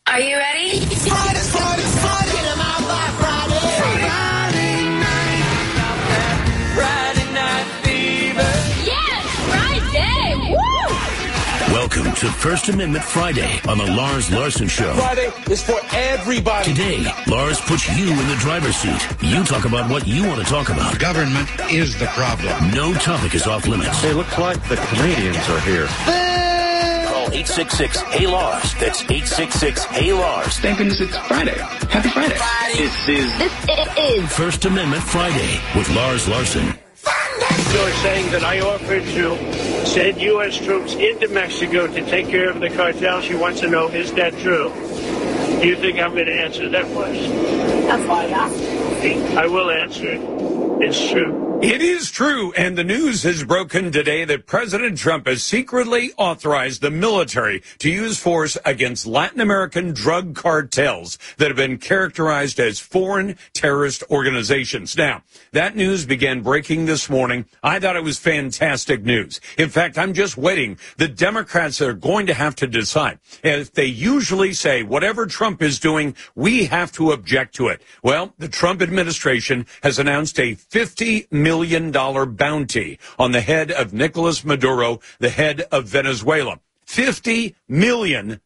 Are you ready? Friday. Get 'em out by Friday. Friday night fever. Yes, Friday! Woo! Welcome to First Amendment Friday on the Lars Larson Show. Friday is for everybody. Today, Lars puts you in the driver's seat. You talk about what you want to talk about. Government is the problem. No topic is off limits. It looks like the Canadians are here. Call 866-HEY-LARS. That's 866-HEY-LARS. Thank goodness it's Friday. Happy Friday. This is First Amendment Friday with Lars Larson. You're saying that I offered to send U.S. troops into Mexico to take care of the cartel. She wants to know, is that true? Do you think I'm going to answer that question? That's why I asked. I will answer it. It's true. It is true, and the news has broken today that President Trump has secretly authorized the military to use force against Latin American drug cartels that have been characterized as foreign terrorist organizations. Now, that news began breaking this morning. I thought it was fantastic news. In fact, I'm just waiting. The Democrats are going to have to decide. And if they usually say, whatever Trump is doing, we have to object to it. Well, the Trump administration has announced a $50 million bounty on the head of Nicolas Maduro, the head of Venezuela. $50 million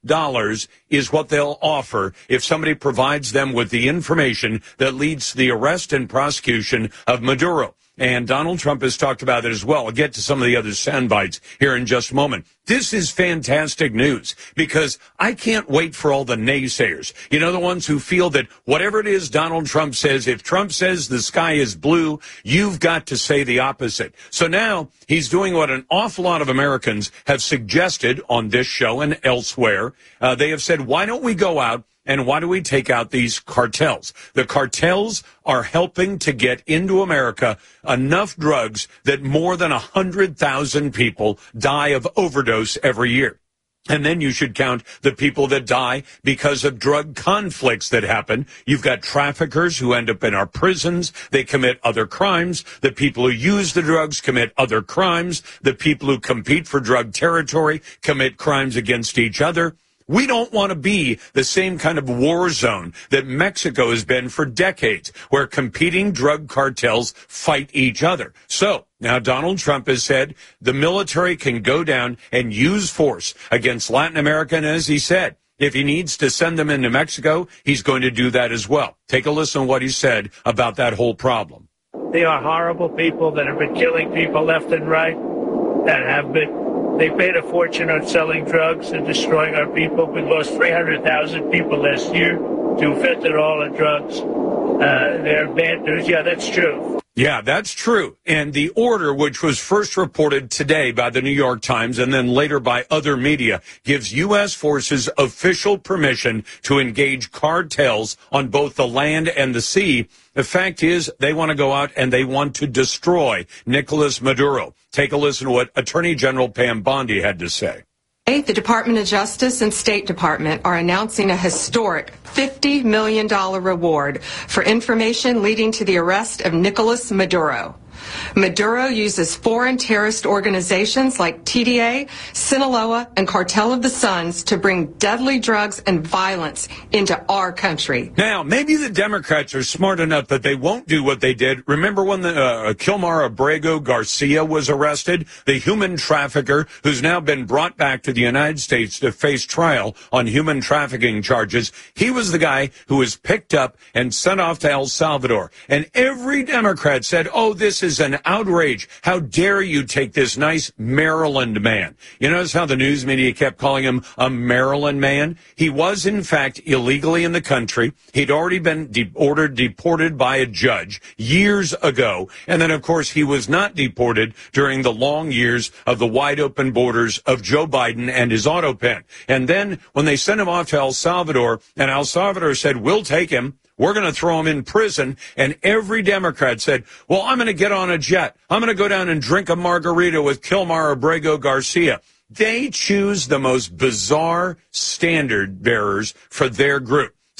is what they'll offer if somebody provides them with the information that leads to the arrest and prosecution of Maduro. And Donald Trump has talked about it as well. I'll get to some of the other sound bites here in just a moment. This is fantastic news because I can't wait for all the naysayers. You know, the ones who feel that whatever it is Donald Trump says, if Trump says the sky is blue, you've got to say the opposite. So now he's doing what an awful lot of Americans have suggested on this show and elsewhere. They have said, why don't we go out and why do we take out these cartels? The cartels are helping to get into America enough drugs that more than 100,000 people die of overdose every year. And then you should count the people that die because of drug conflicts that happen. You've got traffickers who end up in our prisons. They commit other crimes. The people who use the drugs commit other crimes. The people who compete for drug territory commit crimes against each other. We don't want to be the same kind of war zone that Mexico has been for decades, where competing drug cartels fight each other. So now Donald Trump has said the military can go down and use force against Latin America. And as he said, if he needs to send them into Mexico, he's going to do that as well. Take a listen to what he said about that whole problem. They are horrible people that have been killing people left and right, that have been. They paid a fortune on selling drugs and destroying our people. We lost 300,000 people last year to fentanyl and drugs. They're bad news. Yeah, that's true. Yeah, that's true. And the order, which was first reported today by the New York Times and then later by other media, gives U.S. forces official permission to engage cartels on both the land and the sea. The fact is, they want to go out and they want to destroy Nicolas Maduro. Take a listen to what Attorney General Pam Bondi had to say. The Department of Justice and State Department are announcing a historic $50 million reward for information leading to the arrest of Nicolas Maduro. Maduro uses foreign terrorist organizations like TDA, Sinaloa, and Cartel of the Suns to bring deadly drugs and violence into our country. Now, maybe the Democrats are smart enough that they won't do what they did. Remember when the Kilmar Abrego Garcia was arrested, the human trafficker who's now been brought back to the United States to face trial on human trafficking charges? He was the guy who was picked up and sent off to El Salvador. And every Democrat said, oh, this is an outrage. How dare you take this nice Maryland man? You notice how the news media kept calling him a Maryland man? He was, in fact, illegally in the country. He'd already been ordered deported by a judge years ago. And then, of course, he was not deported during the long years of the wide open borders of Joe Biden and his auto pen. And then when they sent him off to El Salvador, and El Salvador said, we'll take him, we're going to throw him in prison. And every Democrat said, well, I'm going to get on a jet. I'm going to go down and drink a margarita with Kilmar Abrego Garcia. They choose the most bizarre standard bearers for their group.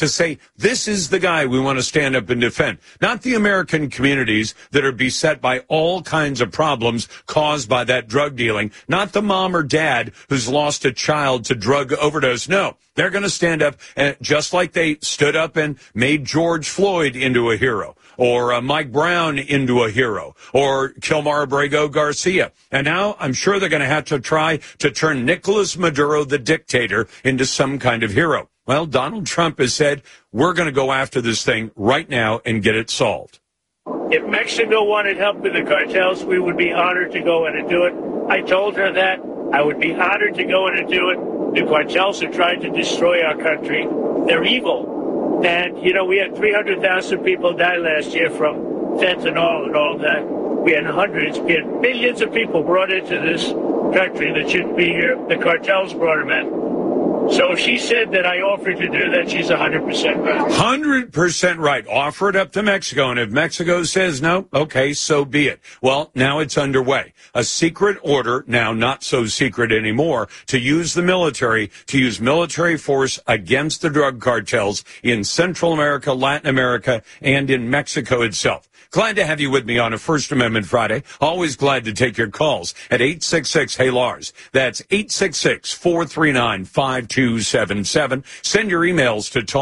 to say, this is the guy we want to stand up and defend. Not the American communities that are beset by all kinds of problems caused by that drug dealing. Not the mom or dad who's lost a child to drug overdose. No, they're going to stand up, and just like they stood up and made George Floyd into a hero, or Mike Brown into a hero, or Kilmar Abrego Garcia. And now I'm sure they're going to have to try to turn Nicolas Maduro, the dictator, into some kind of hero. Well, Donald Trump has said, we're going to go after this thing right now and get it solved. If Mexico wanted help with the cartels, we would be honored to go in and do it. I told her that. I would be honored to go in and do it. The cartels are trying to destroy our country. They're evil. And, you know, we had 300,000 people die last year from fentanyl and all that. We had hundreds, we had millions of people brought into this country that shouldn't be here. The cartels brought them in. So if she said that I offered to do that, she's 100% right. 100% right. Offer it up to Mexico. And if Mexico says no, okay, so be it. Well, now it's underway. A secret order, now not so secret anymore, to use the military, to use military force against the drug cartels in Central America, Latin America, and in Mexico itself. Glad to have you with me on a First Amendment Friday. Always glad to take your calls at 866-HEY-LARS. That's 866-439-5277. Send your emails to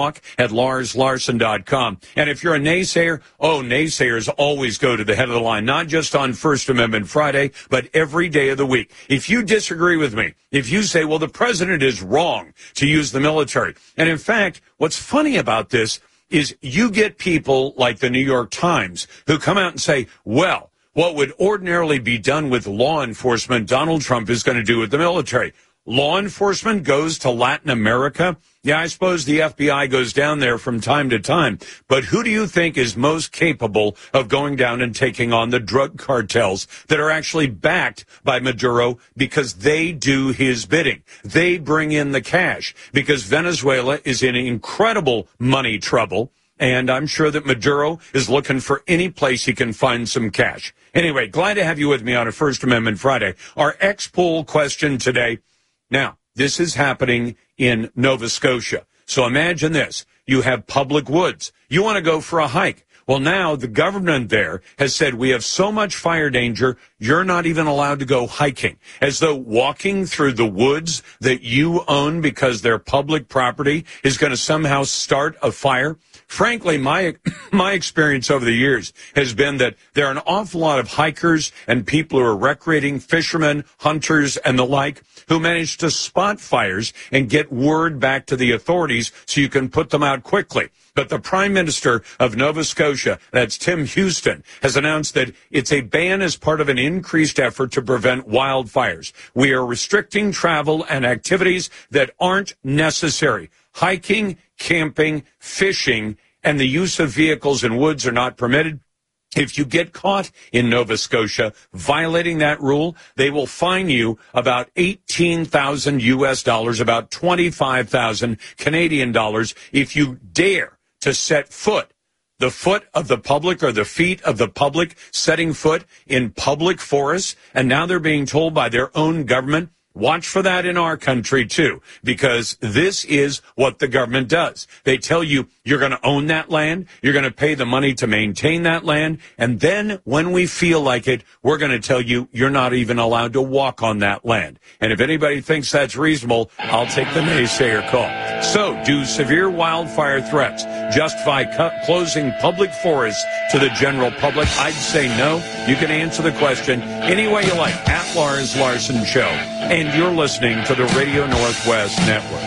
talk@LarsLarson.com. And if you're a naysayer, naysayers always go to the head of the line, not just on First Amendment Friday, but every day of the week. If you disagree with me, if you say, well, the president is wrong to use the military. And in fact, what's funny about this is you get people like the New York Times who come out and say, well, what would ordinarily be done with law enforcement, Donald Trump is going to do with the military. Law enforcement goes to Latin America? Yeah, I suppose the FBI goes down there from time to time. But who do you think is most capable of going down and taking on the drug cartels that are actually backed by Maduro because they do his bidding? They bring in the cash because Venezuela is in incredible money trouble. And I'm sure that Maduro is looking for any place he can find some cash. Anyway, glad to have you with me on a First Amendment Friday. Our X-Poll question today. Now, this is happening in Nova Scotia. So imagine this. You have public woods. You want to go for a hike. Well, now the government there has said we have so much fire danger, you're not even allowed to go hiking. As though walking through the woods that you own because they're public property is going to somehow start a fire. Frankly, my experience over the years has been that there are an awful lot of hikers and people who are recreating, fishermen, hunters, and the like, who manage to spot fires and get word back to the authorities so you can put them out quickly. But the Prime Minister of Nova Scotia, that's Tim Houston, has announced that it's a ban as part of an increased effort to prevent wildfires. We are restricting travel and activities that aren't necessary. Hiking, camping, fishing, and the use of vehicles in woods are not permitted. If you get caught in Nova Scotia violating that rule, they will fine you about $18,000 US, about 25,000 Canadian dollars, if you dare to set foot, the foot of the public or the feet of the public, setting foot in public forests. And now they're being told by their own government, watch for that in our country, too, because this is what the government does. They tell you you're going to own that land, you're going to pay the money to maintain that land, and then when we feel like it, we're going to tell you you're not even allowed to walk on that land. And if anybody thinks that's reasonable, I'll take the naysayer call. So, do severe wildfire threats justify closing public forests to the general public? I'd say no. You can answer the question any way you like at Lars Larson Show. And you're listening to the Radio Northwest Network.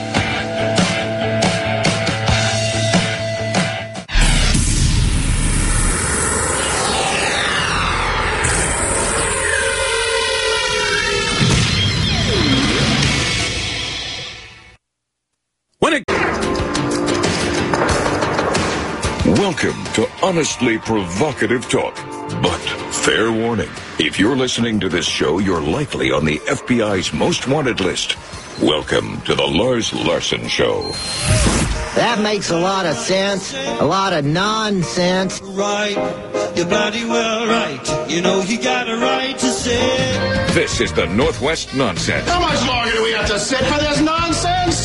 Welcome to Honestly Provocative Talk. But fair warning, if you're listening to this show, you're likely on the FBI's most wanted list. Welcome to the Lars Larson Show. That makes a lot of sense, a lot of nonsense. Right, you're bloody well right. You know you got a right to say. This is the Northwest Nonsense. How much longer do we have to sit for this nonsense?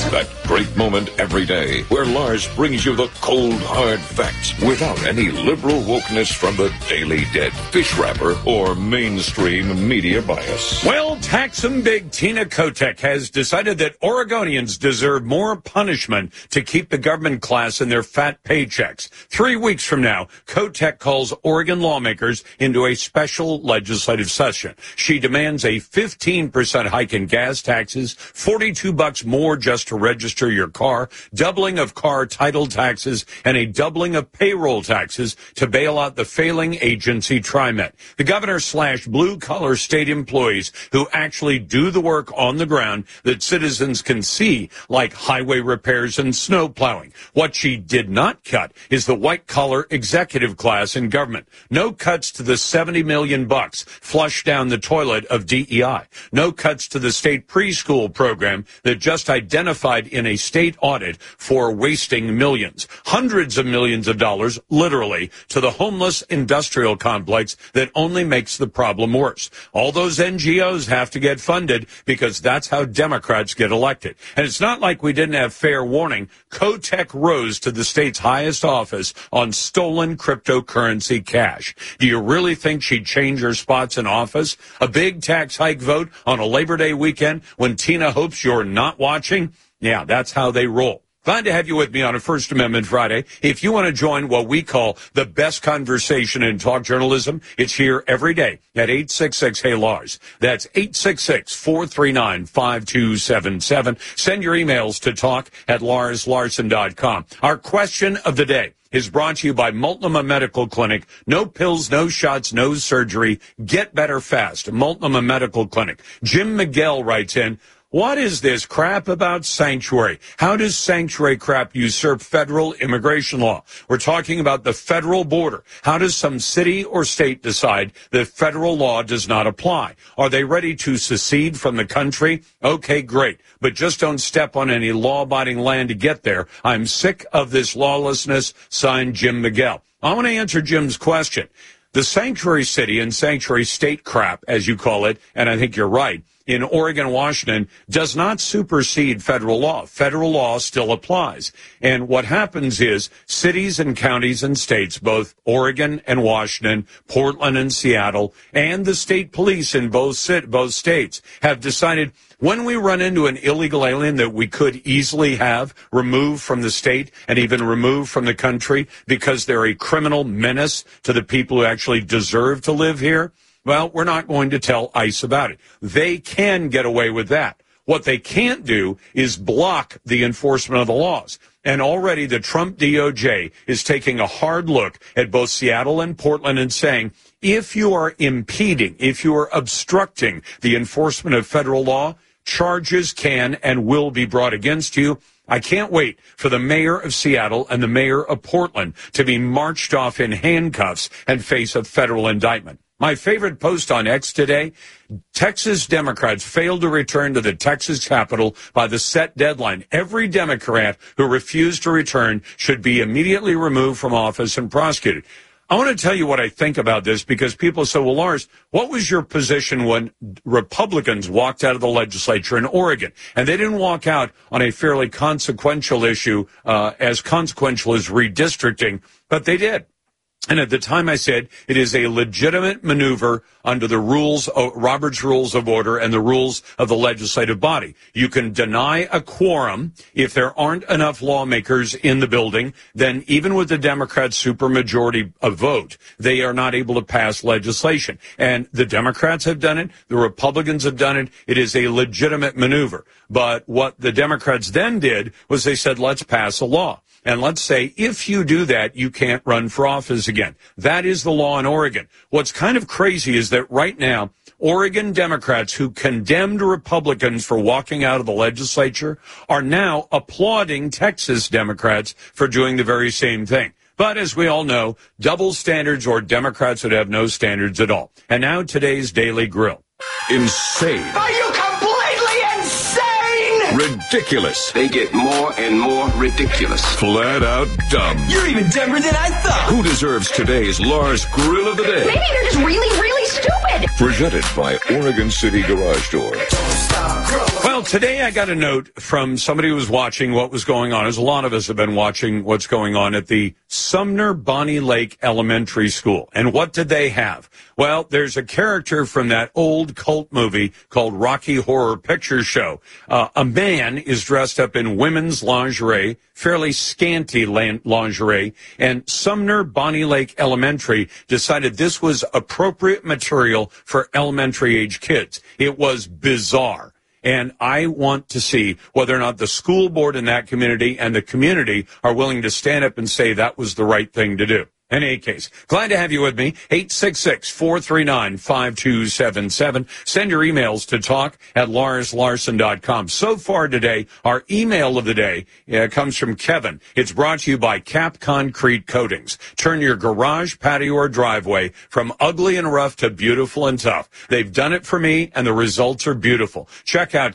That great moment every day where Lars brings you the cold, hard facts without any liberal wokeness from the Daily Dead, fish wrapper, or mainstream media bias. Well, taxum big Tina Kotek has decided that Oregonians deserve more punishment to keep the government class in their fat paychecks. 3 weeks from now, Kotek calls Oregon lawmakers into a special legislative session. She demands a 15% hike in gas taxes, $42 more just to register your car, doubling of car title taxes, and a doubling of payroll taxes to bail out the failing agency TriMet. The governor slashed blue-collar state employees who actually do the work on the ground that citizens can see, like highway repairs and snow plowing. What she did not cut is the white-collar executive class in government. No cuts to the $70 million flushed down the toilet of DEI. No cuts to the state preschool program that just identified in a state audit for wasting millions, hundreds of millions of dollars, literally, to the homeless industrial complex that only makes the problem worse. All those NGOs have to get funded because that's how Democrats get elected. And it's not like we didn't have fair warning. Kotek rose to the state's highest office on stolen cryptocurrency cash. Do you really think she'd change her spots in office? A big tax hike vote on a Labor Day weekend when Tina hopes you're not watching? Yeah, that's how they roll. Glad to have you with me on a First Amendment Friday. If you want to join what we call the best conversation in talk journalism, it's here every day at 866-HEY-LARS. That's 866-439-5277. Send your emails to talk@LarsLarson.com. Our question of the day is brought to you by Multnomah Medical Clinic. No pills, no shots, no surgery. Get better fast. Multnomah Medical Clinic. Jim Miguel writes in, what is this crap about sanctuary? How does sanctuary crap usurp federal immigration law? We're talking about the federal border. How does some city or state decide that federal law does not apply? Are they ready to secede from the country? Okay, great. But just don't step on any law-abiding land to get there. I'm sick of this lawlessness. Signed, Jim Miguel. I want to answer Jim's question. The sanctuary city and sanctuary state crap, as you call it, and I think you're right, in Oregon, Washington, does not supersede federal law. Federal law still applies. And what happens is cities and counties and states, both Oregon and Washington, Portland and Seattle, and the state police in both states have decided when we run into an illegal alien that we could easily have removed from the state and even removed from the country because they're a criminal menace to the people who actually deserve to live here, well, we're not going to tell ICE about it. They can get away with that. What they can't do is block the enforcement of the laws. And already the Trump DOJ is taking a hard look at both Seattle and Portland and saying, if you are impeding, if you are obstructing the enforcement of federal law, charges can and will be brought against you. I can't wait for the mayor of Seattle and the mayor of Portland to be marched off in handcuffs and face a federal indictment. My favorite post on X today, Texas Democrats failed to return to the Texas Capitol by the set deadline. Every Democrat who refused to return should be immediately removed from office and prosecuted. I want to tell you what I think about this because people say, well, Lars, what was your position when Republicans walked out of the legislature in Oregon? And they didn't walk out on a fairly consequential issue, as consequential as redistricting, but they did. And at the time I said it is a legitimate maneuver under the rules, Robert's Rules of Order and the rules of the legislative body. You can deny a quorum if there aren't enough lawmakers in the building. Then even with the Democrats' supermajority vote, they are not able to pass legislation. And the Democrats have done it. The Republicans have done it. It is a legitimate maneuver. But what the Democrats then did was they said, let's pass a law. And let's say if you do that, you can't run for office again. That is the law in Oregon. What's kind of crazy is that right now, Oregon Democrats who condemned Republicans for walking out of the legislature are now applauding Texas Democrats for doing the very same thing. But as we all know, double standards or Democrats would have no standards at all. And now today's Daily Grill. Insane. Are you completely insane? Ridiculous. They get more and more ridiculous. Flat out dumb. You're even dumber than I thought. Who deserves today's Lars Grill of the Day? Maybe they're just really, really stupid. Presented by Oregon City Garage Door. Well, Well, today I got a note from somebody who was watching what was going on, as a lot of us have been watching what's going on at the Sumner Bonnie Lake Elementary School. And what did they have? Well, there's a character from that old cult movie called Rocky Horror Picture Show. A man is dressed up in women's lingerie, fairly scanty lingerie, and Sumner Bonnie Lake Elementary decided this was appropriate material for elementary-age kids. It was bizarre. And I want to see whether or not the school board in that community and the community are willing to stand up and say that was the right thing to do. In any case, glad to have you with me. 866-439-5277. Send your emails to talk@LarsLarson.com. So far today, our email of the day comes from Kevin. It's brought to you by Cap Concrete Coatings. Turn your garage, patio, or driveway from ugly and rough to beautiful and tough. They've done it for me, and the results are beautiful. Check out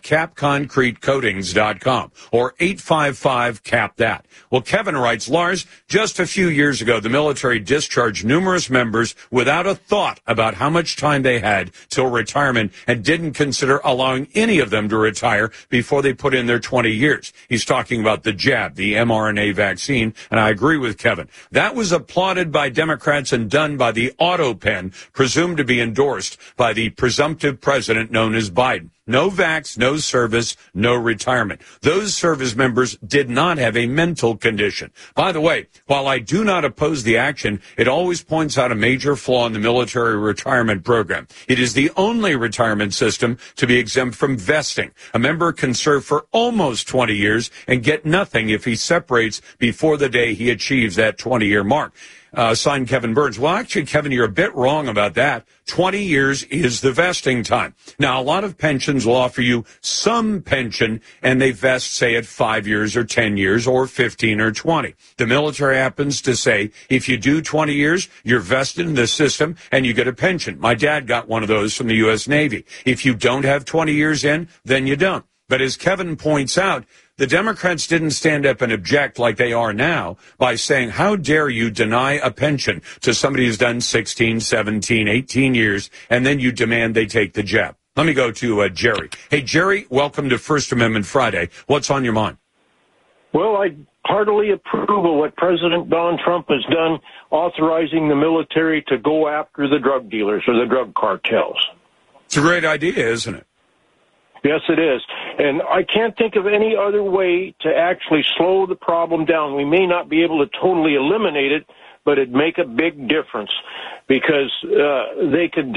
CapConcreteCoatings.com or 855-CAP-THAT. Well, Kevin writes, Lars, just a few years ago, the military discharged numerous members without a thought about how much time they had till retirement and didn't consider allowing any of them to retire before they put in their 20 years. He's talking about the jab, the mRNA vaccine, and I agree with Kevin. That was applauded by Democrats and done by the auto pen, presumed to be endorsed by the presumptive president known as Biden. No vax, no service, no retirement. Those service members did not have a mental condition. By the way, while I do not oppose the action, it always points out a major flaw in the military retirement program. It is the only retirement system to be exempt from vesting. A member can serve for almost 20 years and get nothing if he separates before the day he achieves that 20-year mark. Signed Kevin Burns. Well, actually, Kevin, you're a bit wrong about that. 20 years is the vesting time. Now, a lot of pensions will offer you some pension, and they vest, say, at 5 years or 10 years or 15 or 20. The military happens to say, if you do 20 years, you're vested in the system and you get a pension. My dad got one of those from the U.S. Navy. If you don't have 20 years in, then you don't. But as Kevin points out, the Democrats didn't stand up and object like they are now by saying, how dare you deny a pension to somebody who's done 16, 17, 18 years, and then you demand they take the jab. Let me go to Jerry. Hey, Jerry, welcome to First Amendment Friday. What's on your mind? Well, I heartily approve of what President Donald Trump has done, authorizing the military to go after the drug dealers or the drug cartels. It's a great idea, isn't it? Yes, it is. And I can't think of any other way to actually slow the problem down. We may not be able to totally eliminate it, but it'd make a big difference because they could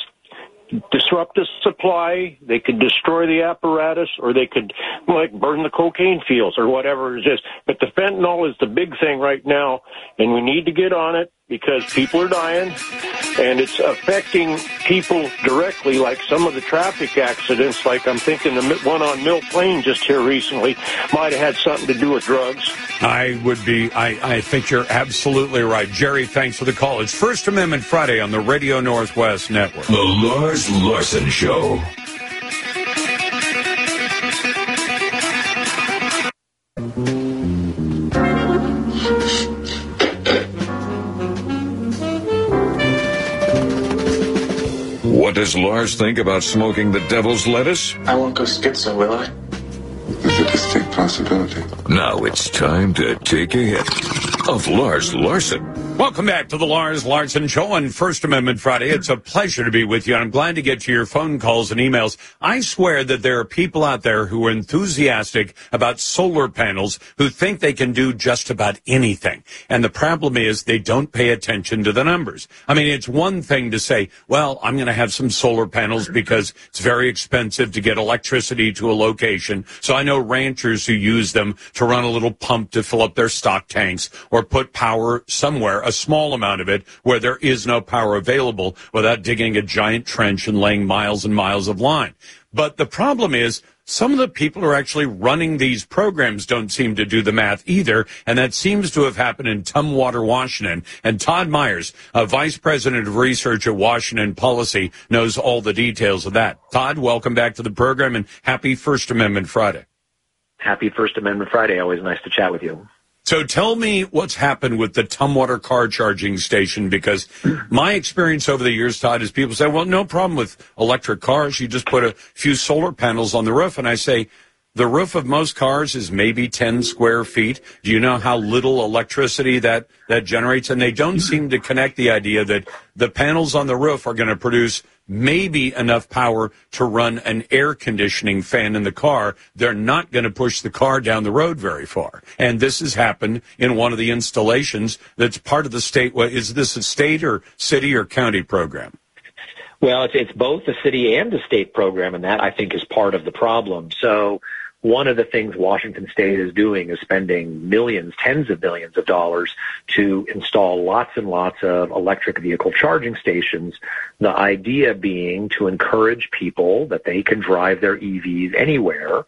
disrupt the supply, they could destroy the apparatus, or they could burn the cocaine fields or whatever it is. But the fentanyl is the big thing right now, and we need to get on it because people are dying, and it's affecting people directly, like some of the traffic accidents, like I'm thinking the one on Mill Plain just here recently might have had something to do with drugs. I think you're absolutely right. Jerry, thanks for the call. It's First Amendment Friday on the Radio Northwest Network. The Lars Larson Show. What does Lars think about smoking the devil's lettuce? I won't go schizo, will I? There's a distinct possibility. Now it's time to take a hit of Lars Larson. Welcome back to the Lars Larson Show on First Amendment Friday. It's a pleasure to be with you, and I'm glad to get to your phone calls and emails. I swear that there are people out there who are enthusiastic about solar panels who think they can do just about anything. And the problem is they don't pay attention to the numbers. I mean, it's one thing to say, well, I'm going to have some solar panels because it's very expensive to get electricity to a location. So I know ranchers who use them to run a little pump to fill up their stock tanks or put power somewhere, a small amount of it, where there is no power available without digging a giant trench and laying miles and miles of line. But the problem is some of the people who are actually running these programs don't seem to do the math either, and that seems to have happened in Tumwater, Washington. And Todd Myers, Vice President of Research at Washington Policy, knows all the details of that. Todd, welcome back to the program, and happy First Amendment Friday. Happy First Amendment Friday. Always nice to chat with you. So tell me what's happened with the Tumwater car charging station, because my experience over the years, Todd, is people say, well, no problem with electric cars. You just put a few solar panels on the roof. And I say, the roof of most cars is maybe 10 square feet. Do you know how little electricity that generates? And they don't seem to connect the idea that the panels on the roof are going to produce maybe enough power to run an air conditioning fan in the car. They're not going to push the car down the road very far. And this has happened in one of the installations that's part of the state. Is this a state or city or county program? Well, it's both a city and a state program, and that, I think, is part of the problem. So one of the things Washington State is doing is spending millions, tens of millions of dollars to install lots and lots of electric vehicle charging stations. The idea being to encourage people that they can drive their EVs anywhere,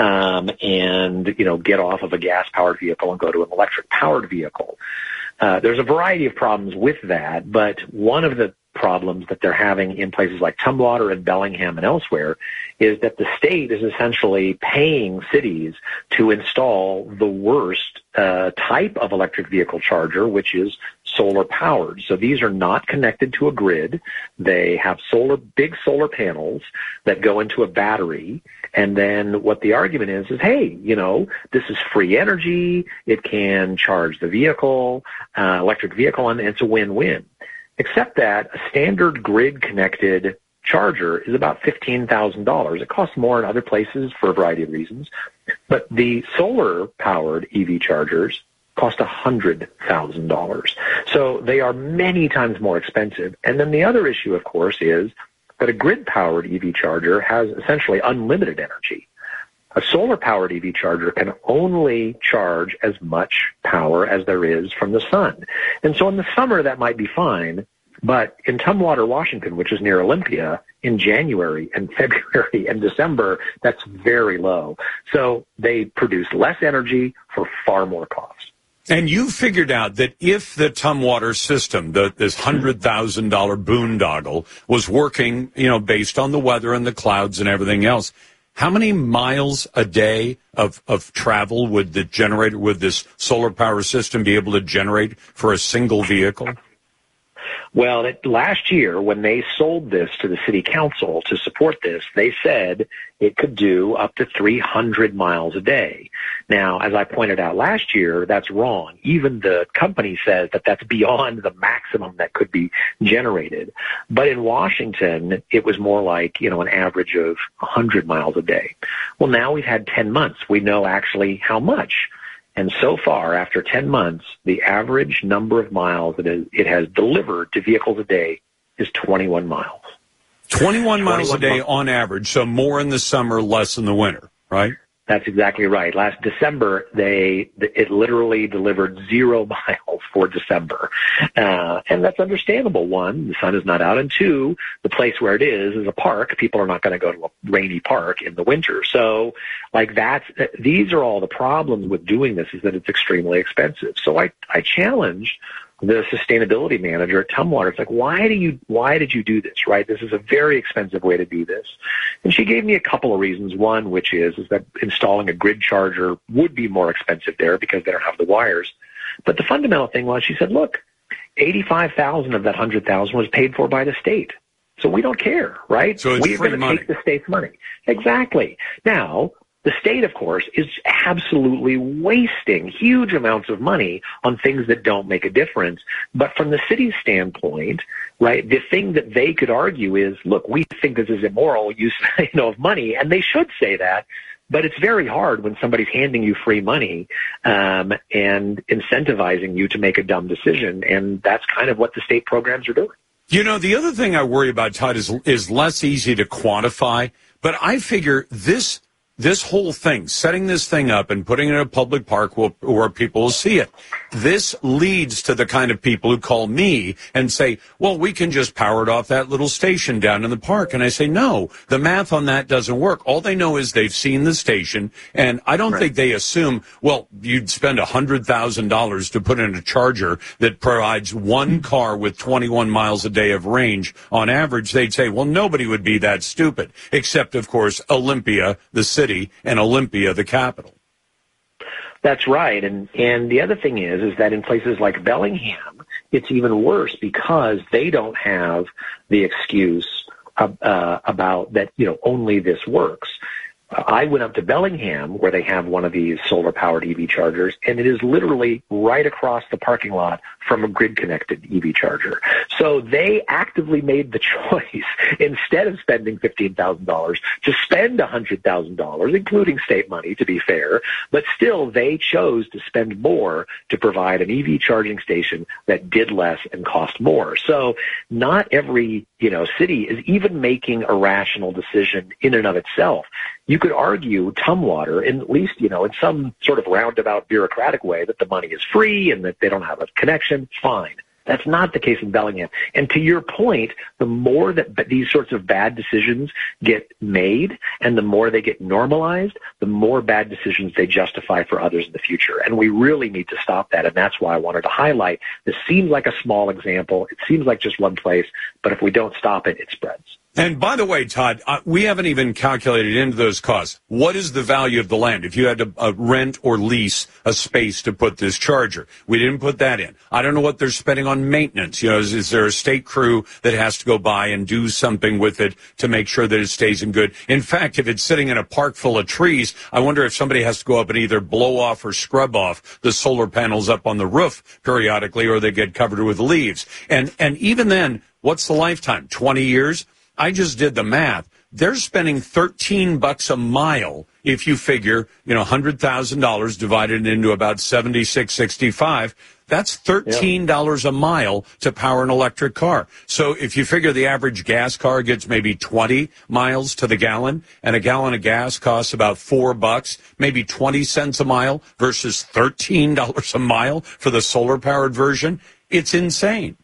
and, get off of a gas-powered vehicle and go to an electric-powered vehicle. There's a variety of problems with that, but one of the problems that they're having in places like Tumwater and Bellingham and elsewhere is that the state is essentially paying cities to install the worst type of electric vehicle charger, which is solar powered. So these are not connected to a grid. They have big solar panels that go into a battery. And then what the argument is, hey, this is free energy. It can charge the vehicle, electric vehicle, and it's a win-win. Except that a standard grid-connected charger is about $15,000. It costs more in other places for a variety of reasons. But the solar-powered EV chargers cost $100,000. So they are many times more expensive. And then the other issue, of course, is that a grid-powered EV charger has essentially unlimited energy. A solar-powered EV charger can only charge as much power as there is from the sun. And so in the summer, that might be fine. But in Tumwater, Washington, which is near Olympia, in January and February and December, that's very low. So they produce less energy for far more cost. And you figured out that if the Tumwater system, this $100,000 boondoggle, was working, based on the weather and the clouds and everything else, how many miles a day of travel would this solar power system be able to generate for a single vehicle? Well, last year, when they sold this to the city council to support this, they said it could do up to 300 miles a day. Now, as I pointed out last year, that's wrong. Even the company says that that's beyond the maximum that could be generated. But in Washington, it was more like, an average of 100 miles a day. Well, now we've had 10 months. We know actually how much. And so far, after 10 months, the average number of miles that it has delivered to vehicles a day is 21 miles. 21 miles a day on average, so more in the summer, less in the winter, right? That's exactly right. Last December, it literally delivered 0 miles for December. And that's understandable. One, the sun is not out. And two, the place where it is a park. People are not going to go to a rainy park in the winter. So, these are all the problems with doing this, is that it's extremely expensive. So I challenged the sustainability manager at Tumwater. It's like, why did you do this, right? This is a very expensive way to do this. And she gave me a couple of reasons. One, which is that installing a grid charger would be more expensive there because they don't have the wires. But the fundamental thing was, she said, look, $85,000 of that $100,000 was paid for by the state. So we don't care, right? So it's we're going to take the state's money. Exactly. Now, the state, of course, is absolutely wasting huge amounts of money on things that don't make a difference. But from the city's standpoint, right, the thing that they could argue is, look, we think this is immoral use of money, and they should say that. But it's very hard when somebody's handing you free money and incentivizing you to make a dumb decision, and that's kind of what the state programs are doing. The other thing I worry about, Todd, is less easy to quantify, but I figure this whole thing, setting this thing up and putting it in a public park where people will see it, this leads to the kind of people who call me and say, well, we can just power it off that little station down in the park. And I say, no, the math on that doesn't work. All they know is they've seen the station, and I don't think they assume, well, you'd spend $100,000 to put in a charger that provides one car with 21 miles a day of range on average. They'd say, well, nobody would be that stupid, except, of course, Olympia, the city, and Olympia, the capital. That's right. And the other thing is that in places like Bellingham, it's even worse because they don't have the excuse about that, only this works. I went up to Bellingham where they have one of these solar-powered EV chargers, and it is literally right across the parking lot from a grid-connected EV charger. So they actively made the choice, instead of spending $15,000, to spend $100,000, including state money, to be fair, but still they chose to spend more to provide an EV charging station that did less and cost more. So not every, city is even making a rational decision in and of itself. You could argue Tumwater, in at least, in some sort of roundabout bureaucratic way, that the money is free and that they don't have a connection. Fine. That's not the case in Bellingham. And to your point, the more that these sorts of bad decisions get made and the more they get normalized, the more bad decisions they justify for others in the future. And we really need to stop that. And that's why I wanted to highlight this. Seems like a small example. It seems like just one place. But if we don't stop it, it spreads. And by the way, Todd, we haven't even calculated into those costs. What is the value of the land if you had to rent or lease a space to put this charger? We didn't put that in. I don't know what they're spending on maintenance. Is there a state crew that has to go by and do something with it to make sure that it stays in good? In fact, if it's sitting in a park full of trees, I wonder if somebody has to go up and either blow off or scrub off the solar panels up on the roof periodically, or they get covered with leaves. And even then, what's the lifetime? 20 years? I just did the math. They're spending $13 a mile if you figure, $100,000 divided into about 65. That's $13 a mile to power an electric car. So if you figure the average gas car gets maybe 20 miles to the gallon, and a gallon of gas costs about $4, maybe 20 cents a mile versus $13 a mile for the solar-powered version, it's insane.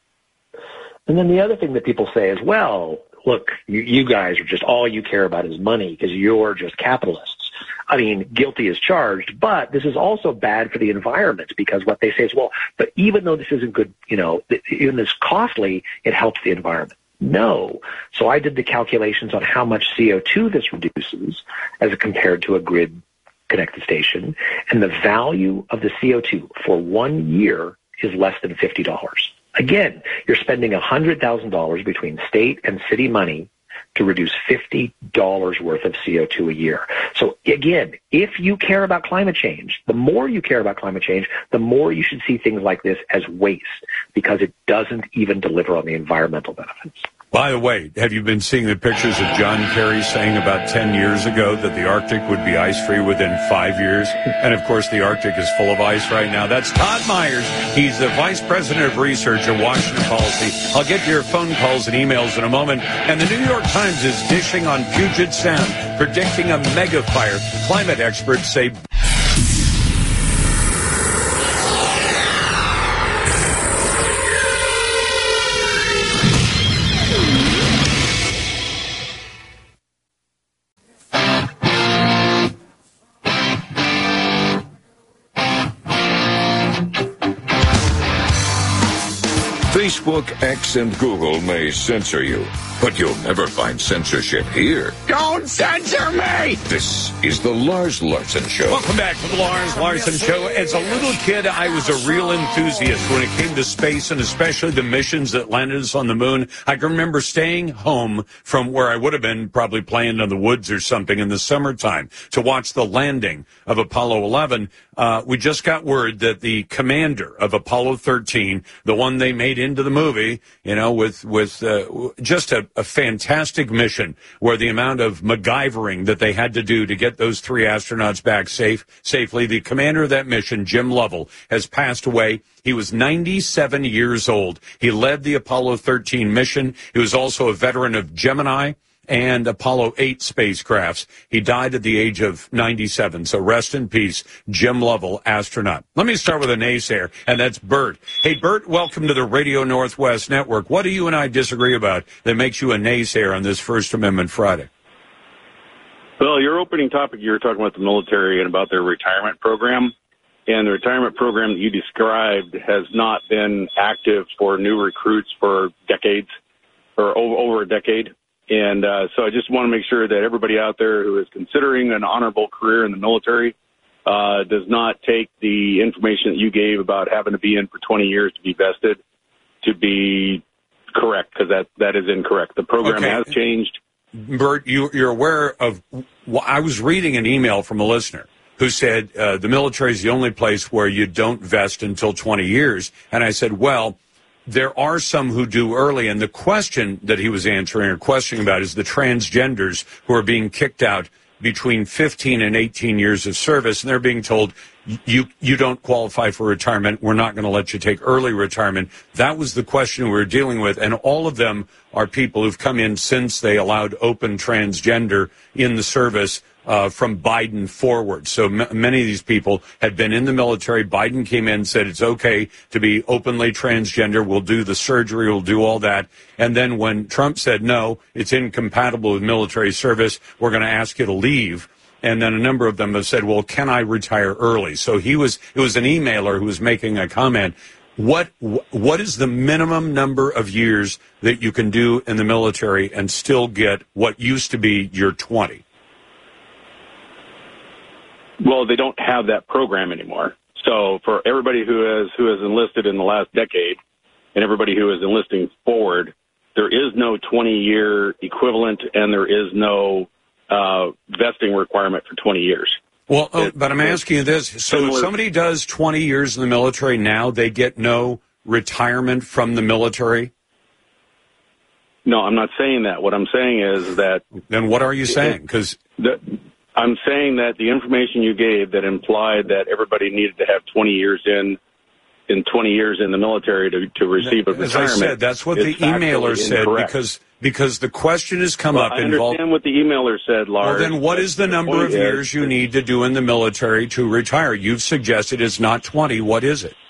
And then the other thing that people say is, well, look, you guys are just, all you care about is money because you're just capitalists. I mean, guilty as charged, but this is also bad for the environment because what they say is, well, but even though this isn't good, even this costly, it helps the environment. No. So I did the calculations on how much CO2 this reduces as compared to a grid-connected station, and the value of the CO2 for 1 year is less than $50. Again, you're spending $100,000 between state and city money to reduce $50 worth of CO2 a year. So again, if you care about climate change, the more you care about climate change, the more you should see things like this as waste because it doesn't even deliver on the environmental benefits. By the way, have you been seeing the pictures of John Kerry saying about 10 years ago that the Arctic would be ice-free within 5 years? And, of course, the Arctic is full of ice right now. That's Todd Myers. He's the Vice President of Research at Washington Policy. I'll get to your phone calls and emails in a moment. And the New York Times is dishing on Puget Sound, predicting a mega fire. Climate experts say... Facebook, X, and Google may censor you, but you'll never find censorship here. Don't censor me! This is the Lars Larson Show. Welcome back to the Lars Larson Show. As a little kid, I was a real enthusiast when it came to space, and especially the missions that landed us on the moon. I can remember staying home from where I would have been probably playing in the woods or something in the summertime to watch the landing of Apollo 11. We just got word that the commander of Apollo 13, the one they made into the movie, with just a fantastic mission where the amount of MacGyvering that they had to do to get those three astronauts back safely. The commander of that mission, Jim Lovell, has passed away. He was 97 years old. He led the Apollo 13 mission. He was also a veteran of Gemini and Apollo 8 spacecrafts. He died at the age of 97. So rest in peace, Jim Lovell, astronaut. Let me start with a naysayer, and that's Bert. Hey, Bert, welcome to the Radio Northwest Network. What do you and I disagree about that makes you a naysayer on this First Amendment Friday? Well, your opening topic, you were talking about the military and about their retirement program. And the retirement program that you described has not been active for new recruits for decades, or over a decade. And so I just want to make sure that everybody out there who is considering an honorable career in the military does not take the information that you gave about having to be in for 20 years to be vested to be correct, because that is incorrect. The program has changed. Bert, you're aware of, I was reading an email from a listener who said the military is the only place where you don't vest until 20 years. And I said, well, there are some who do early. And the question that he was answering or questioning about is the transgenders who are being kicked out between 15 and 18 years of service. And they're being told, you don't qualify for retirement. We're not going to let you take early retirement. That was the question we were dealing with. And all of them are people who've come in since they allowed open transgender in the service from Biden forward. So many of these people had been in the military. Biden came in and said it's okay to be openly transgender. We'll do the surgery. We'll do all that. And then when Trump said, no, it's incompatible with military service, we're going to ask you to leave. And then a number of them have said, well, can I retire early? So it was an emailer who was making a comment. What is the minimum number of years that you can do in the military and still get what used to be your 20? Well, they don't have that program anymore. So for everybody who has enlisted in the last decade and everybody who is enlisting forward, there is no 20-year equivalent, and there is no vesting requirement for 20 years. Well, but I'm asking you this. So if somebody does 20 years in the military now, they get no retirement from the military? No, I'm not saying that. What I'm saying is that... Then what are you saying? Because I'm saying that the information you gave that implied that everybody needed to have 20 years in 20 years in the military to receive a retirement. As I said, that's what the emailer said, because the question has come up. I understand what the emailer said, Lars. Well, then what is the number of years you need to do in the military to retire? You've suggested it's not 20. What is it?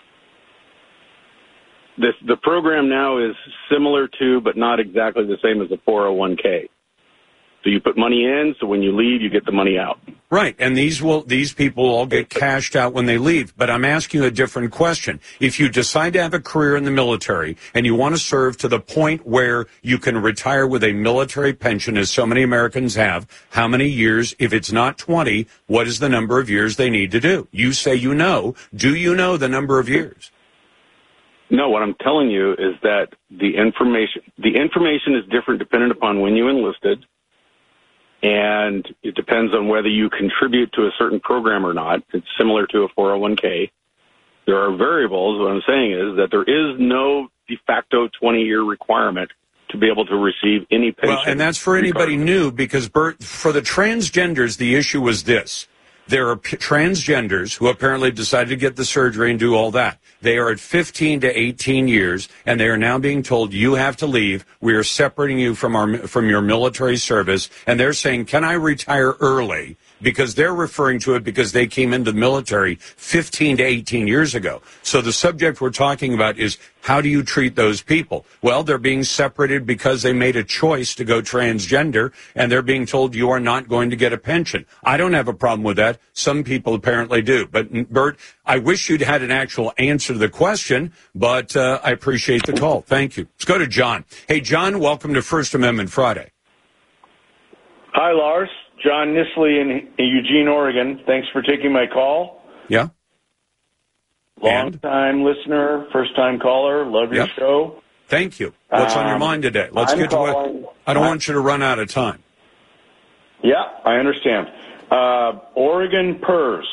The program now is similar to, but not exactly the same as the 401k. So you put money in, so when you leave, you get the money out. Right, and these people all get cashed out when they leave. But I'm asking you a different question. If you decide to have a career in the military and you want to serve to the point where you can retire with a military pension, as so many Americans have, how many years? If it's not 20, what is the number of years they need to do? You say you know. Do you know the number of years? No, what I'm telling you is that the information is different depending upon when you enlisted. And it depends on whether you contribute to a certain program or not. It's similar to a 401k. There are variables. What I'm saying is that there is no de facto 20-year requirement to be able to receive any pension. Well, and that's for anybody new, because, Bert, for the transgenders, the issue was this. There are transgenders who apparently decided to get the surgery and do all that. They are at 15 to 18 years, and they are now being told, you have to leave. We are separating you from your military service. And they're saying, can I retire early? Because they're referring to it because they came into the military 15 to 18 years ago. So the subject we're talking about is, how do you treat those people? Well, they're being separated because they made a choice to go transgender, and they're being told you are not going to get a pension. I don't have a problem with that. Some people apparently do. But, Bert, I wish you'd had an actual answer to the question, but I appreciate the call. Thank you. Let's go to John. Hey, John, welcome to First Amendment Friday. Hi, Lars. John Nisley in Eugene, Oregon. Thanks for taking my call. Yeah. Long-time listener, first-time caller. Love your show. Thank you. What's on your mind today? Let's get to it. I don't want you to run out of time. Yeah, I understand. Oregon PERS.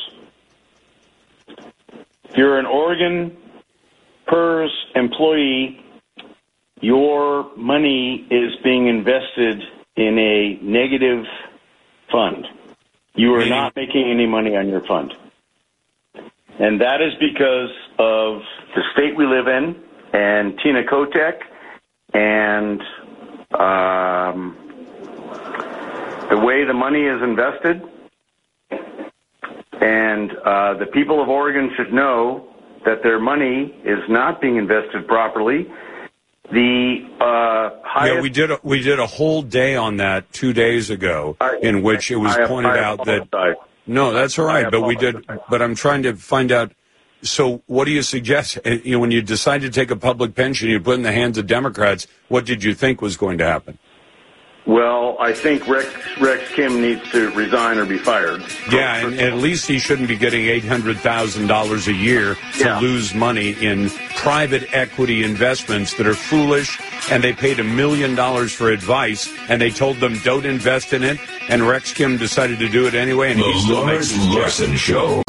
If you're an Oregon PERS employee, your money is being invested in a negative fund. You are not making any money on your fund. And that is because of the state we live in and Tina Kotek and the way the money is invested. And the people of Oregon should know that their money is not being invested properly. We did a whole day on that 2 days ago, in which it was pointed out that. No, that's all right. But I'm trying to find out. So, what do you suggest? When you decide to take a public pension, you put it in the hands of Democrats. What did you think was going to happen? Well, I think Rex Kim needs to resign or be fired. Yeah, and at least he shouldn't be getting $800,000 a year to lose money in private equity investments that are foolish, and they paid $1 million for advice, and they told them don't invest in it, and Rex Kim decided to do it anyway, and he still makes The Lars Larson Show.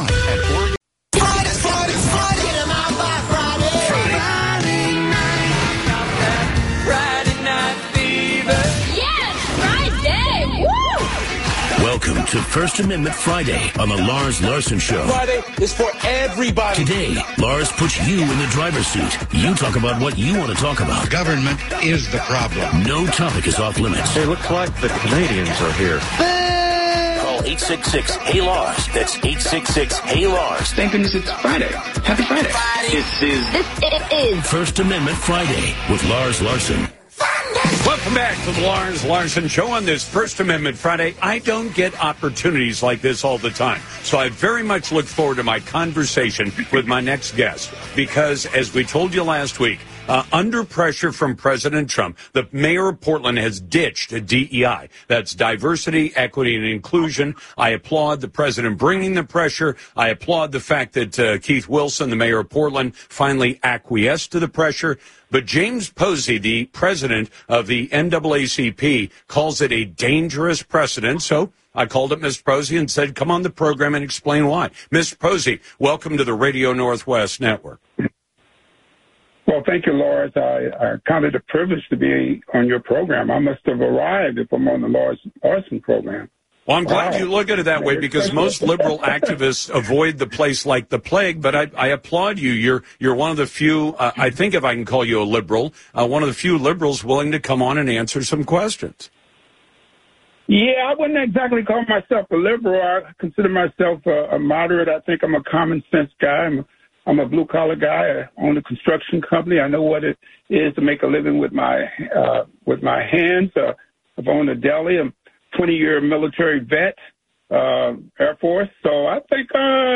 Welcome to First Amendment Friday on the Lars Larson Show. Friday is for everybody. Today, Lars puts you in the driver's seat. You talk about what you want to talk about. Government is the problem. No topic is off limits. Hey, looks like the Canadians are here. Call 866-HEY-LARS. That's 866-HEY-LARS. Thank goodness it's Friday. Happy Friday. This is First Amendment Friday with Lars Larson. Welcome back to the Lars Larson Show on this First Amendment Friday. I don't get opportunities like this all the time, so I very much look forward to my conversation with my next guest, because as we told you last week, under pressure from President Trump, the mayor of Portland has ditched a DEI. That's diversity, equity, and inclusion. I applaud the president bringing the pressure. I applaud the fact that Keith Wilson, the mayor of Portland, finally acquiesced to the pressure. But James Posey, the president of the NAACP, calls it a dangerous precedent. So I called up Mr. Posey and said, come on the program and explain why. Mr. Posey, welcome to the Radio Northwest Network. Well, thank you, Lars. I counted a privilege to be on your program. I must have arrived if I'm on the Lars Larson program. Well, I'm glad you look at it that way, because most liberal activists avoid the place like the plague. But I applaud you. You're one of the few, I think if I can call you a liberal, one of the few liberals willing to come on and answer some questions. Yeah, I wouldn't exactly call myself a liberal. I consider myself a moderate. I think I'm a common sense guy. I'm a blue collar guy. I own a construction company. I know what it is to make a living with my hands. I've owned a deli. I'm 20-year military vet, Air Force. So I think,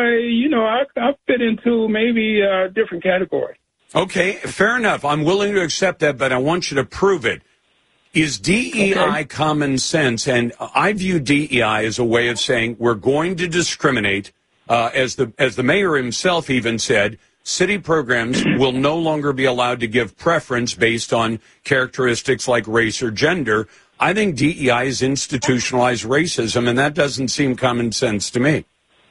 I fit into maybe a different category. Okay, fair enough. I'm willing to accept that, but I want you to prove it. Is DEI common sense? And I view DEI as a way of saying we're going to discriminate. As the mayor himself even said, city programs will no longer be allowed to give preference based on characteristics like race or gender. I think DEI is institutionalized racism, and that doesn't seem common sense to me.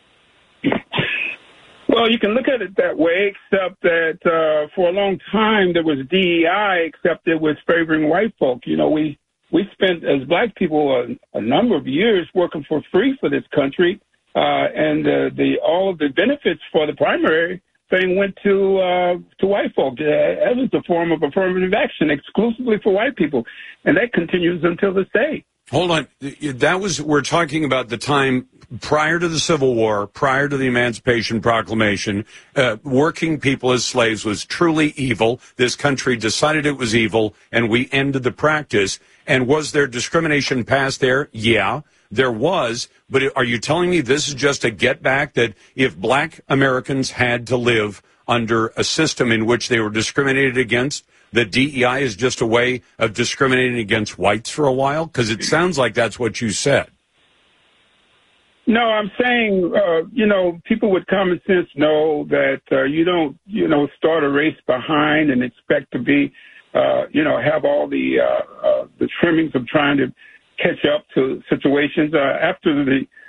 Well, you can look at it that way, except that for a long time there was DEI, except it was favoring white folk. You know, we spent, as black people, a number of years working for free for this country, and all of the benefits for the primary thing went to white folk. That was a form of affirmative action exclusively for white people, and that continues until this day. Hold on. We're talking about the time prior to the Civil War, prior to the Emancipation Proclamation. Working people as slaves was truly evil. This country decided it was evil, and we ended the practice. And was there discrimination passed there? Yeah, there was. But are you telling me this is just a get back, that if black Americans had to live under a system in which they were discriminated against, that DEI is just a way of discriminating against whites for a while? Because it sounds like that's what you said. No, I'm saying, people with common sense know that you don't, start a race behind and expect to be, have all the trimmings of trying to catch up to situations. After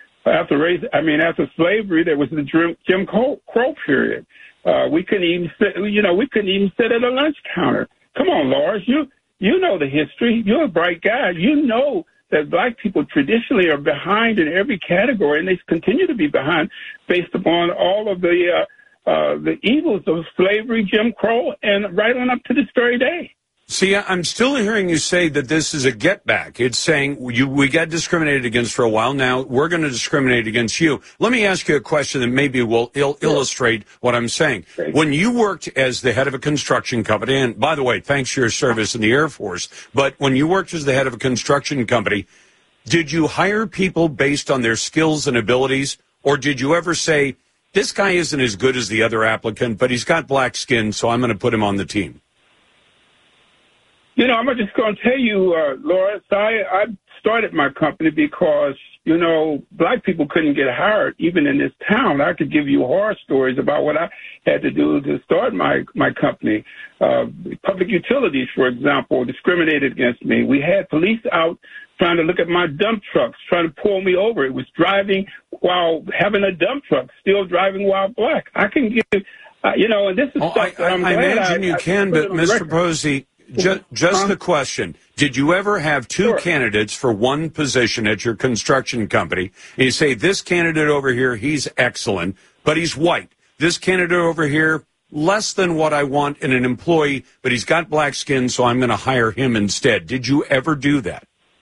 slavery, there was the Jim Crow period. We couldn't even sit at a lunch counter. Come on, Lars, you know the history. You're a bright guy. You know that black people traditionally are behind in every category, and they continue to be behind based upon all of the evils of slavery, Jim Crow, and right on up to this very day. See, I'm still hearing you say that this is a get back. It's saying we got discriminated against for a while. Now we're going to discriminate against you. Let me ask you a question that maybe will illustrate what I'm saying. When you worked as the head of a construction company, and by the way, thanks for your service in the Air Force, but when you worked as the head of a construction company, did you hire people based on their skills and abilities, or did you ever say, this guy isn't as good as the other applicant, but he's got black skin, so I'm going to put him on the team? I'm just going to tell you, Loris, I started my company because, black people couldn't get hired even in this town. I could give you horror stories about what I had to do to start my company. Public utilities, for example, discriminated against me. We had police out trying to look at my dump trucks, trying to pull me over. It was driving while having a dump truck, still driving while black. I can give, and this is stuff that I'm glad I imagine you can, but Mr. Posey, just the question. Did you ever have two candidates for one position at your construction company? And you say, this candidate over here, he's excellent, but he's white. This candidate over here, less than what I want in an employee, but he's got black skin, so I'm going to hire him instead. Did you ever do that?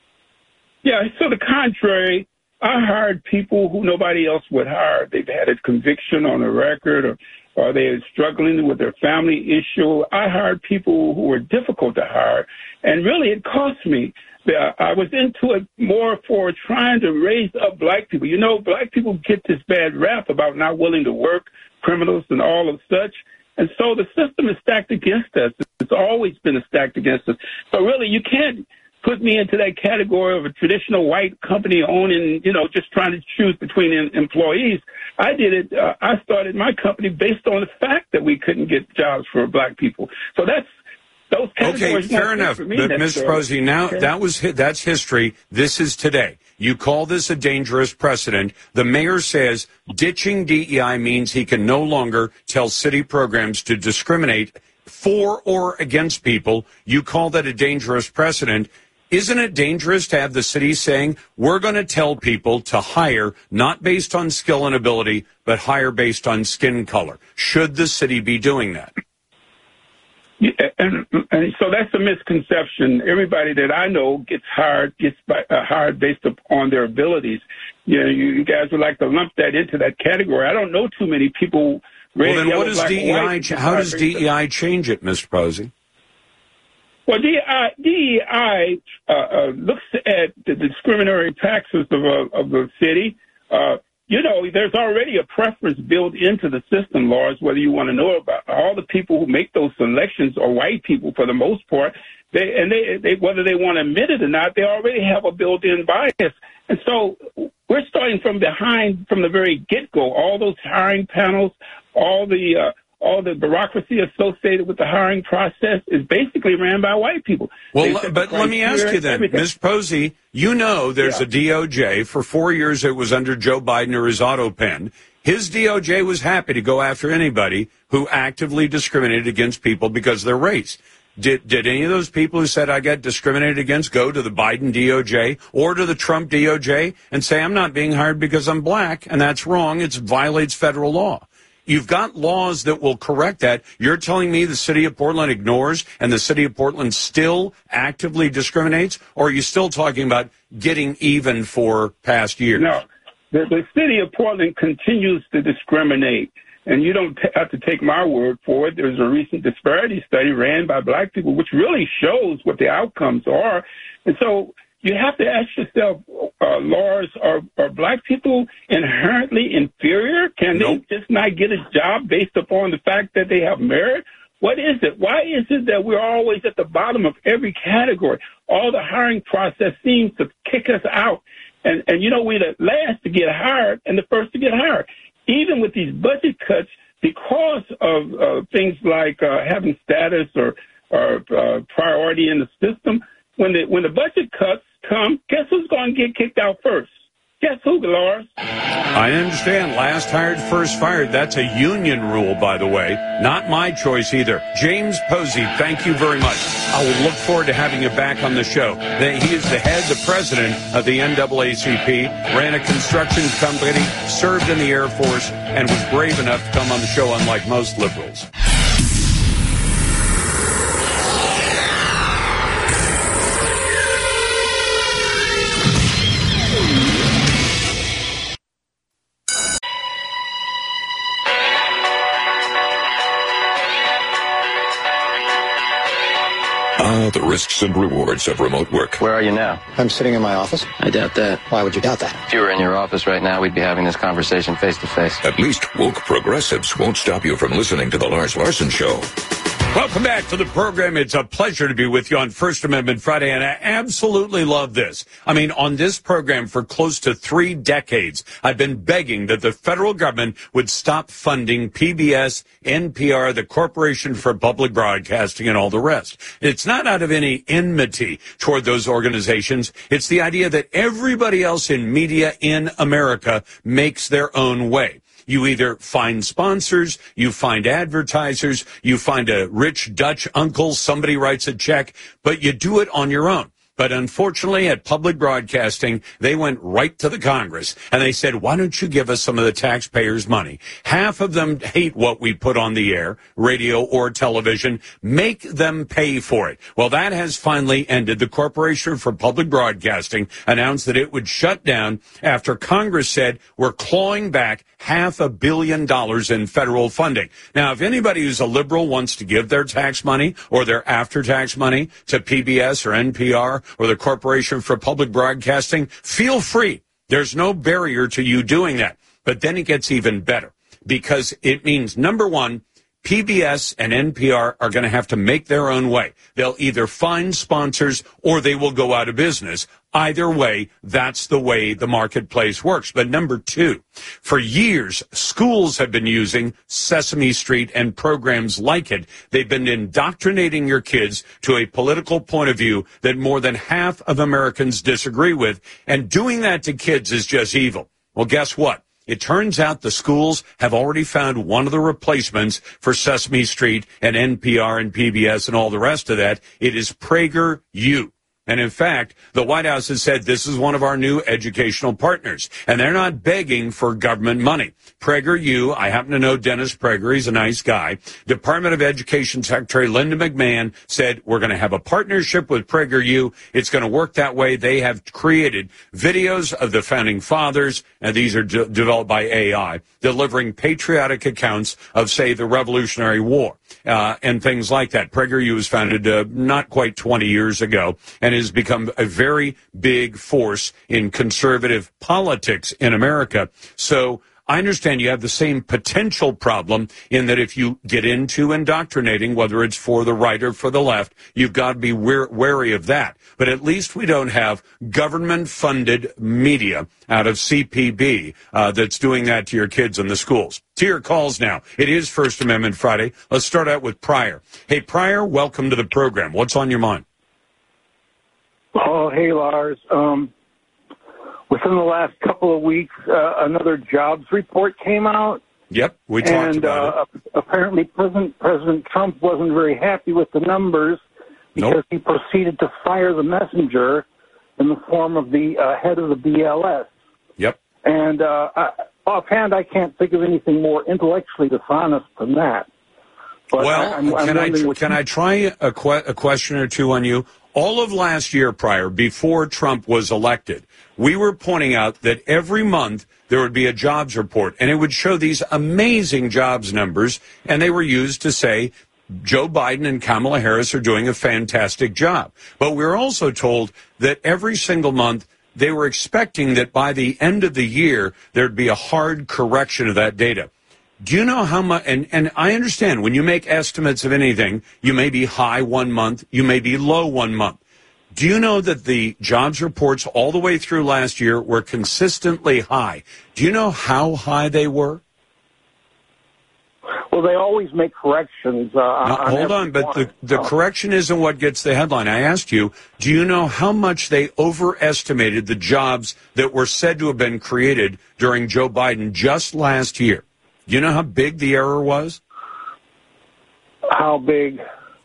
Yeah, so the contrary. I hired people who nobody else would hire. They've had a conviction on a record, or they're struggling with their family issue. I hired people who were difficult to hire, and really it cost me. I was into it more for trying to raise up black people. Black people get this bad rap about not willing to work, criminals and all of such. And so the system is stacked against us. It's always been stacked against us. So really you can't put me into that category of a traditional white company owning, just trying to choose between employees. I did it. I started my company based on the fact that we couldn't get jobs for black people. So that's those categories. Okay, fair enough. But Mr. Posey, now that's history. This is today. You call this a dangerous precedent. The mayor says ditching DEI means he can no longer tell city programs to discriminate for or against people. You call that a dangerous precedent. Isn't it dangerous to have the city saying, we're going to tell people to hire not based on skill and ability, but hire based on skin color? Should the city be doing that? Yeah, and so that's a misconception. Everybody that I know gets hired based upon their abilities. You guys would like to lump that into that category. I don't know too many people. Well, then what does DEI? How does DEI change it, Mr. Posey? Well, DEI looks at the discriminatory practices of the city. There's already a preference built into the system, Lars, whether you want to know about all the people who make those selections are white people for the most part. They whether they want to admit it or not, they already have a built-in bias. And so we're starting from behind from the very get-go. All those hiring panels, all the bureaucracy associated with the hiring process is basically ran by white people. Well, but let me ask you then, Ms. Posey, there's a DOJ. For 4 years it was under Joe Biden or his auto pen. His DOJ was happy to go after anybody who actively discriminated against people because of their race. Did any of those people who said I got discriminated against go to the Biden DOJ or to the Trump DOJ and say I'm not being hired because I'm black, and that's wrong, it violates federal law? You've got laws that will correct that. You're telling me the city of Portland ignores and the city of Portland still actively discriminates? Or are you still talking about getting even for past years? No, the city of Portland continues to discriminate. And you don't have to take my word for it. There's a recent disparity study ran by black people, which really shows what the outcomes are. And so you have to ask yourself, Lars, are black people inherently inferior? Can they just not get a job based upon the fact that they have merit? What is it? Why is it that we're always at the bottom of every category? All the hiring process seems to kick us out. And we're the last to get hired and the first to get hired. Even with these budget cuts, because of things like having status or priority in the system, when the budget cuts come, guess who's going to get kicked out first? Guess who, Lars? I understand. Last hired, first fired. That's a union rule, by the way. Not my choice either. James Posey, thank you very much. I will look forward to having you back on the show. He is the president of the NAACP, ran a construction company, served in the Air Force, and was brave enough to come on the show, unlike most liberals. The risks and rewards of remote work. Where are you now? I'm sitting in my office. I doubt that. Why would you doubt that? If you were in your office right now, we'd be having this conversation face to face. At least woke progressives won't stop you from listening to The Lars Larson Show. Welcome back to the program. It's a pleasure to be with you on First Amendment Friday, and I absolutely love this. I mean, on this program for close to 3 decades, I've been begging that the federal government would stop funding PBS, NPR, the Corporation for Public Broadcasting, and all the rest. It's not out of any enmity toward those organizations. It's the idea that everybody else in media in America makes their own way. You either find sponsors, you find advertisers, you find a rich Dutch uncle, somebody writes a check, but you do it on your own. But unfortunately, at public broadcasting, they went right to the Congress and they said, why don't you give us some of the taxpayers' money? Half of them hate what we put on the air, radio or television. Make them pay for it. Well, that has finally ended. The Corporation for Public Broadcasting announced that it would shut down after Congress said we're clawing back $500 million in federal funding. Now, if anybody who's a liberal wants to give their tax money or their after-tax money to PBS or NPR or the Corporation for Public Broadcasting, feel free. There's no barrier to you doing that. But then it gets even better because it means, number one, PBS and NPR are going to have to make their own way. They'll either find sponsors or they will go out of business. Either way, that's the way the marketplace works. But number two, for years, schools have been using Sesame Street and programs like it. They've been indoctrinating your kids to a political point of view that more than half of Americans disagree with. And doing that to kids is just evil. Well, guess what? It turns out the schools have already found one of the replacements for Sesame Street and NPR and PBS and all the rest of that. It is PragerU. And in fact, the White House has said this is one of our new educational partners, and they're not begging for government money. PragerU, I happen to know Dennis Prager, he's a nice guy. Department of Education Secretary Linda McMahon said we're going to have a partnership with PragerU. It's going to work that way. They have created videos of the founding fathers, and these are developed by AI, delivering patriotic accounts of, say, the Revolutionary War and things like that. PragerU was founded not quite 20 years ago, and has become a very big force in conservative politics in America. So I understand you have the same potential problem in that if you get into indoctrinating, whether it's for the right or for the left, you've got to be wary of that. But at least we don't have government-funded media out of CPB that's doing that to your kids in the schools. To your calls now. It is First Amendment Friday. Let's start out with Pryor. Hey, Pryor, welcome to the program. What's on your mind? Oh, hey, Lars. Within the last couple of weeks, another jobs report came out. Yep, we talked about it. Apparently, President Trump wasn't very happy with the numbers because he proceeded to fire the messenger in the form of the head of the BLS. Yep. And offhand, I can't think of anything more intellectually dishonest than that. But well, can I try a question or two on you? All of last year, Pryor, before Trump was elected, we were pointing out that every month there would be a jobs report, and it would show these amazing jobs numbers, and they were used to say Joe Biden and Kamala Harris are doing a fantastic job. But we were also told that every single month they were expecting that by the end of the year there'd be a hard correction of that data. Do you know how much, and I understand when you make estimates of anything, you may be high one month, you may be low one month. Do you know that the jobs reports all the way through last year were consistently high? Do you know how high they were? Well, they always make corrections. Hold on, but the correction isn't what gets the headline. I asked you, do you know how much they overestimated the jobs that were said to have been created during Joe Biden just last year? Do you know how big the error was? How big?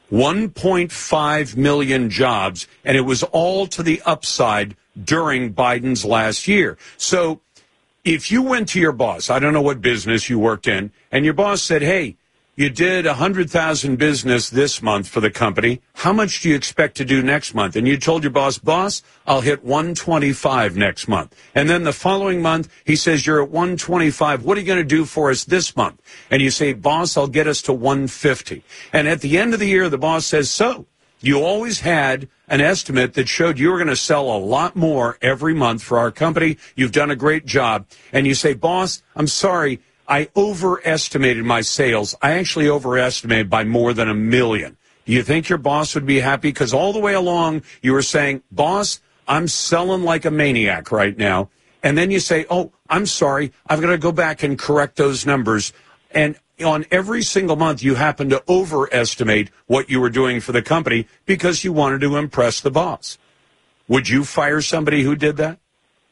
1.5 million jobs, and it was all to the upside during Biden's last year. So if you went to your boss, I don't know what business you worked in, and your boss said, hey, you did 100,000 business this month for the company. How much do you expect to do next month? And you told your boss, I'll hit 125 next month. And then the following month, he says, you're at 125. What are you going to do for us this month? And you say, boss, I'll get us to 150. And at the end of the year, the boss says, so you always had an estimate that showed you were going to sell a lot more every month for our company. You've done a great job. And you say, boss, I'm sorry. I overestimated my sales. I actually overestimated by more than $1 million. Do you think your boss would be happy? Because all the way along, you were saying, boss, I'm selling like a maniac right now. And then you say, oh, I'm sorry, I've got to go back and correct those numbers. And on every single month, you happen to overestimate what you were doing for the company because you wanted to impress the boss. Would you fire somebody who did that?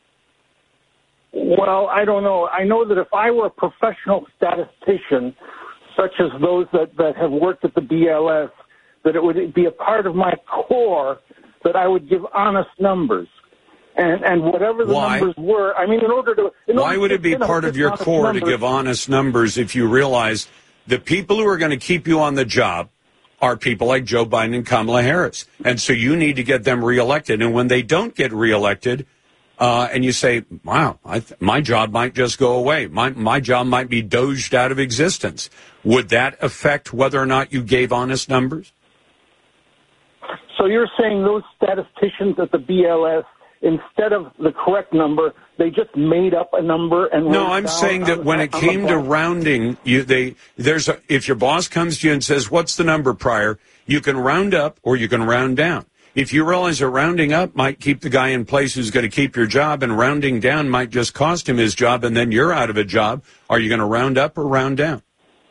Well, I don't know. I know that if I were a professional statistician, such as those that have worked at the BLS, that it would be a part of my core that I would give honest numbers. And whatever the numbers were, I mean, why would it be part of your core to give honest numbers if you realize the people who are going to keep you on the job are people like Joe Biden and Kamala Harris? And so you need to get them reelected. And when they don't get reelected, and you say, wow, my job might just go away. My job might be doged out of existence. Would that affect whether or not you gave honest numbers? So you're saying those statisticians at the BLS, instead of the correct number, they just made up a number and no, I'm saying that when it came to rounding, if your boss comes to you and says, what's the number, Pryor, you can round up or you can round down. If you realize that rounding up might keep the guy in place who's going to keep your job and rounding down might just cost him his job and then you're out of a job, are you going to round up or round down?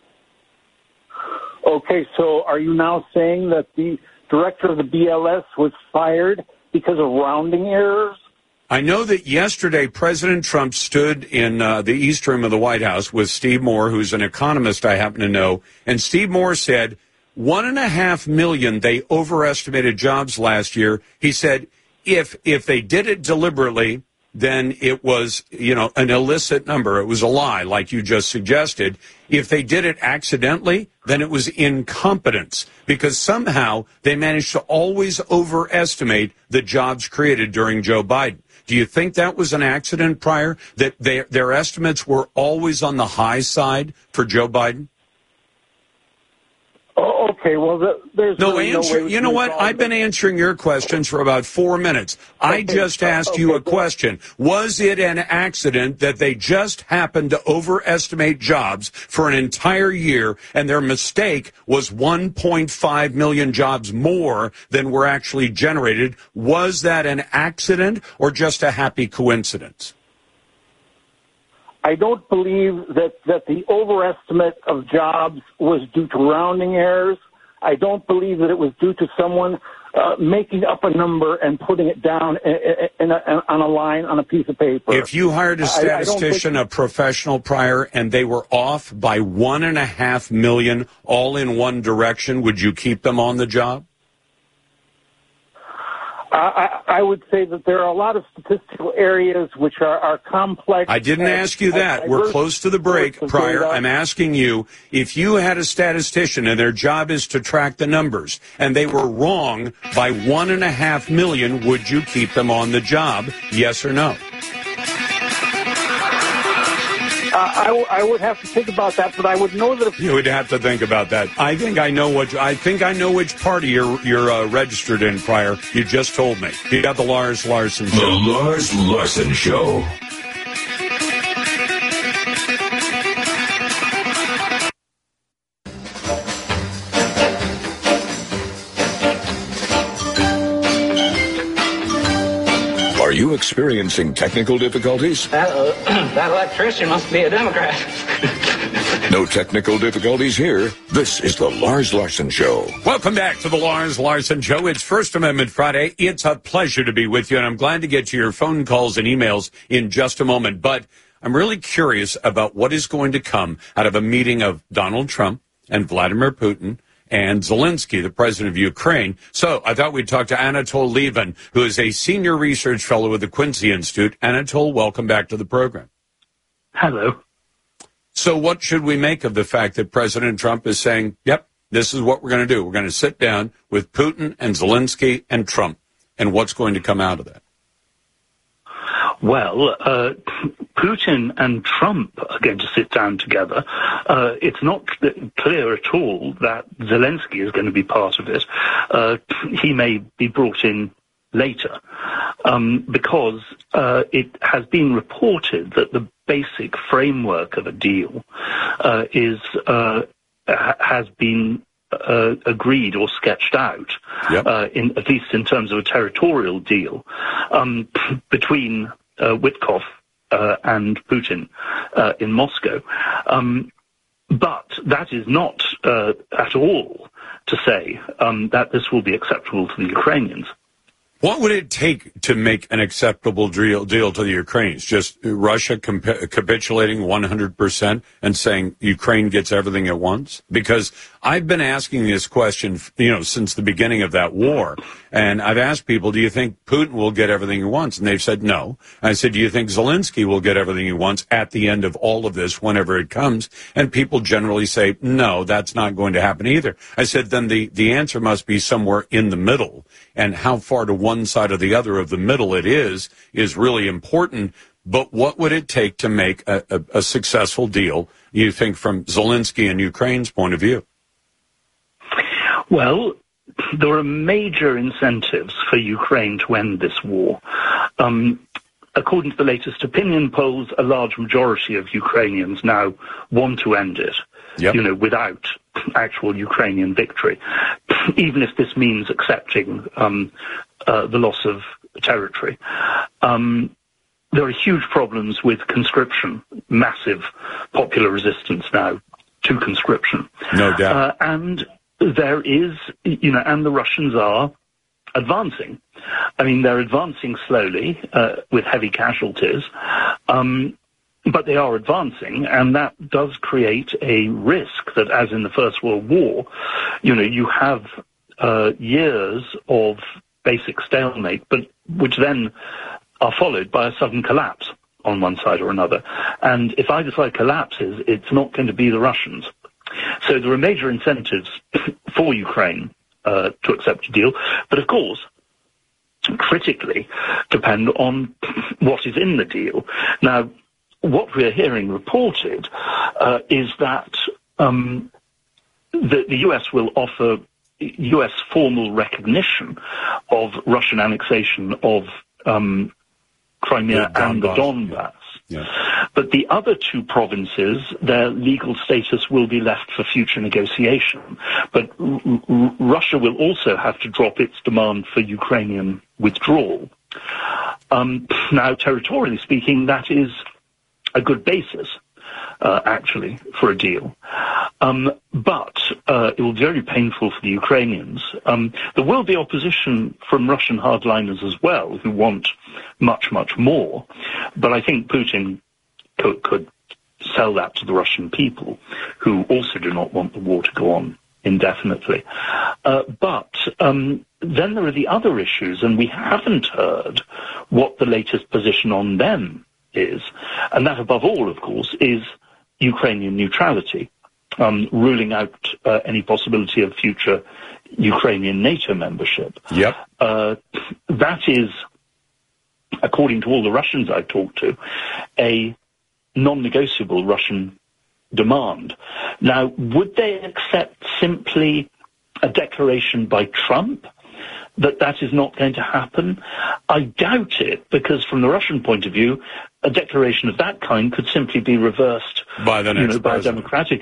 Okay, so are you now saying that the director of the BLS was fired because of rounding errors? I know that yesterday President Trump stood in the East Room of the White House with Steve Moore, who's an economist I happen to know, and Steve Moore said 1.5 million they overestimated jobs last year. He said if they did it deliberately, then it was, an illicit number. It was a lie, like you just suggested. If they did it accidentally, then it was incompetence, because somehow they managed to always overestimate the jobs created during Joe Biden. Do you think that was an accident, Pryor, that their estimates were always on the high side for Joe Biden? Oh, okay, well, there's no answer. You know what? I've been answering your questions for about 4 minutes. I just asked you a question. Was it an accident that they just happened to overestimate jobs for an entire year, and their mistake was 1.5 million jobs more than were actually generated? Was that an accident or just a happy coincidence? I don't believe that the overestimate of jobs was due to rounding errors. I don't believe that it was due to someone making up a number and putting it down on a line on a piece of paper. If you hired a statistician, a professional, Pryor, and they were off by 1.5 million all in one direction, would you keep them on the job? I would say that there are a lot of statistical areas which are complex. I didn't ask you that. We're close to the break, Pryor. I'm asking you, if you had a statistician and their job is to track the numbers, and they were wrong by 1.5 million, would you keep them on the job? Yes or no? I would have to think about that, but I would know that if you would have to think about that. I think I know which party you're registered in, Pryor. You just told me. You got the Lars Larson Show. The Lars Larson Show. Are you experiencing technical difficulties? That electrician must be a Democrat. No technical difficulties here. This is the Lars Larson Show. Welcome back to the Lars Larson Show. It's First Amendment Friday. It's a pleasure to be with you, and I'm glad to get to your phone calls and emails in just a moment. But I'm really curious about what is going to come out of a meeting of Donald Trump and Vladimir Putin and Zelensky, the president of Ukraine. So I thought we'd talk to Anatol Lieven, who is a senior research fellow with the Quincy Institute. Anatol, welcome back to the program. Hello. So what should we make of the fact that President Trump is saying, yep, this is what we're going to do. We're going to sit down with Putin and Zelensky and Trump, and what's going to come out of that? Well, Putin and Trump are going to sit down together. It's not clear at all that Zelensky is going to be part of it. He may be brought in later because it has been reported that the basic framework of a deal has been agreed or sketched out, at least in terms of a territorial deal, between Witkoff and Putin in Moscow. But that is not at all to say that this will be acceptable to the Ukrainians. What would it take to make an acceptable deal to the Ukrainians? Just Russia capitulating 100% and saying Ukraine gets everything at once? Because I've been asking this question, since the beginning of that war. And I've asked people, do you think Putin will get everything he wants? And they've said no. I said, do you think Zelensky will get everything he wants at the end of all of this, whenever it comes? And people generally say, no, that's not going to happen either. I said, then the answer must be somewhere in the middle. And how far to one side or the other of the middle it is really important. But what would it take to make a successful deal, you think, from Zelensky and Ukraine's point of view? Well, there are major incentives for Ukraine to end this war. According to the latest opinion polls, a large majority of Ukrainians now want to end it, without actual Ukrainian victory, even if this means accepting the loss of territory. There are huge problems with conscription, massive popular resistance now to conscription. No doubt. And there is, and the Russians are advancing. I mean, they're advancing slowly with heavy casualties, but they are advancing, and that does create a risk that, as in the First World War, you have years of basic stalemate, but which then are followed by a sudden collapse on one side or another. And if either side collapses, it's not going to be the Russians. So there are major incentives for Ukraine to accept a deal, but of course, critically depend on what is in the deal. Now, what we're hearing reported is that the US will offer US formal recognition of Russian annexation of Crimea and the Donbass. Yeah. But the other two provinces, their legal status will be left for future negotiation. But Russia will also have to drop its demand for Ukrainian withdrawal. Now, territorially speaking, that is a good basis, actually, for a deal. But it will be very painful for the Ukrainians. There will be opposition from Russian hardliners as well, who want much, much more. But I think Putin could sell that to the Russian people, who also do not want the war to go on indefinitely. But then there are the other issues, and we haven't heard what the latest position on them is. And that, above all, of course, is Ukrainian neutrality, ruling out any possibility of future Ukrainian NATO membership. Yep. That is, according to all the Russians I've talked to, a non-negotiable Russian demand. Now, would they accept simply a declaration by Trump that is not going to happen? I doubt it, because from the Russian point of view, a declaration of that kind could simply be reversed by the next by a democratic.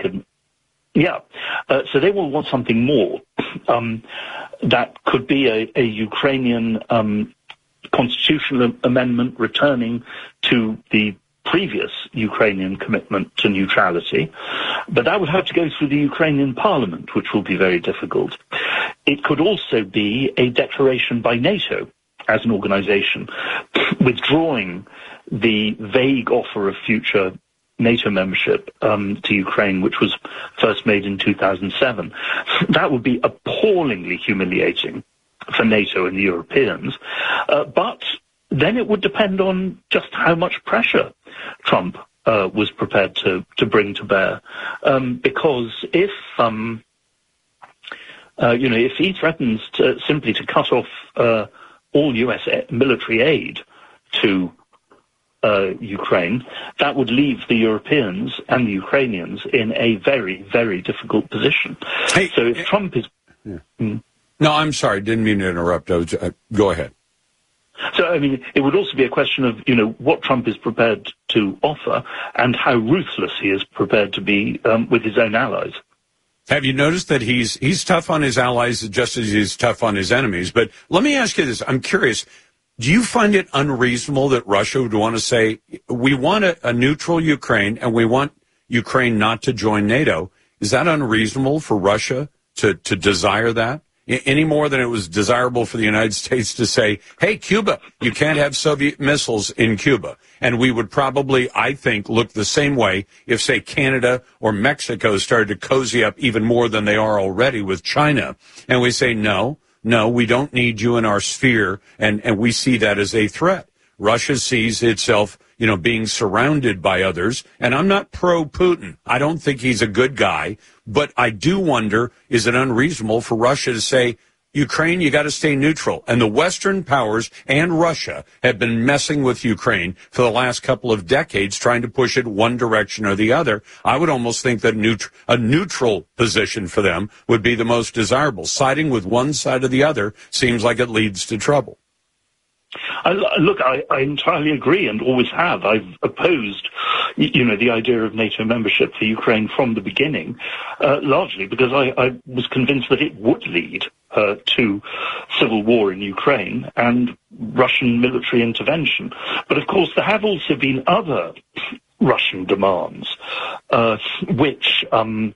So they will want something more. That could be a Ukrainian constitutional amendment returning to the previous Ukrainian commitment to neutrality, but that would have to go through the Ukrainian parliament, which will be very difficult. It could also be a declaration by NATO as an organization, withdrawing the vague offer of future NATO membership to Ukraine, which was first made in 2007. That would be appallingly humiliating for NATO and the Europeans, but then it would depend on just how much pressure Trump was prepared to bring to bear. Because if he threatens simply to cut off all U.S. military aid to Ukraine, that would leave the Europeans and the Ukrainians in a very, very difficult position. So if Trump is... No, I'm sorry. Didn't mean to interrupt. Go ahead. So, I mean, it would also be a question of, what Trump is prepared to offer and how ruthless he is prepared to be with his own allies. Have you noticed that he's tough on his allies just as he's tough on his enemies? But let me ask you this. I'm curious. Do you find it unreasonable that Russia would want to say, we want a neutral Ukraine and we want Ukraine not to join NATO? Is that unreasonable for Russia to desire that? Any more than it was desirable for the United States to say, hey, Cuba, you can't have Soviet missiles in Cuba. And we would probably, I think, look the same way if, say, Canada or Mexico started to cozy up even more than they are already with China. And we say, no, we don't need you in our sphere. And we see that as a threat. Russia sees itself, being surrounded by others. And I'm not pro-Putin. I don't think he's a good guy. But I do wonder, is it unreasonable for Russia to say, Ukraine, you got to stay neutral? And the Western powers and Russia have been messing with Ukraine for the last couple of decades, trying to push it one direction or the other. I would almost think that a neutral position for them would be the most desirable. Siding with one side or the other seems like it leads to trouble. Look, I entirely agree and always have. I've opposed, the idea of NATO membership for Ukraine from the beginning, largely because I was convinced that it would lead to civil war in Ukraine and Russian military intervention. But of course, there have also been other Russian demands, which, not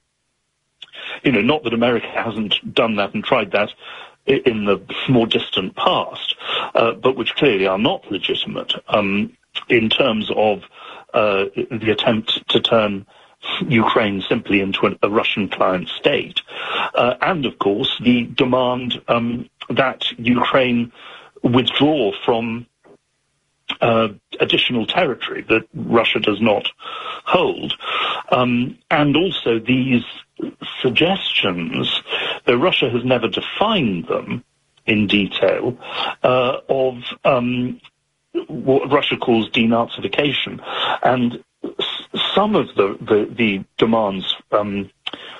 that America hasn't done that and tried that in the more distant past, but which clearly are not legitimate in terms of the attempt to turn Ukraine simply into a Russian client state. And, of course, the demand that Ukraine withdraw from additional territory that Russia does not hold. And also these suggestions, though Russia has never defined them in detail, of what Russia calls denazification. And some of the demands from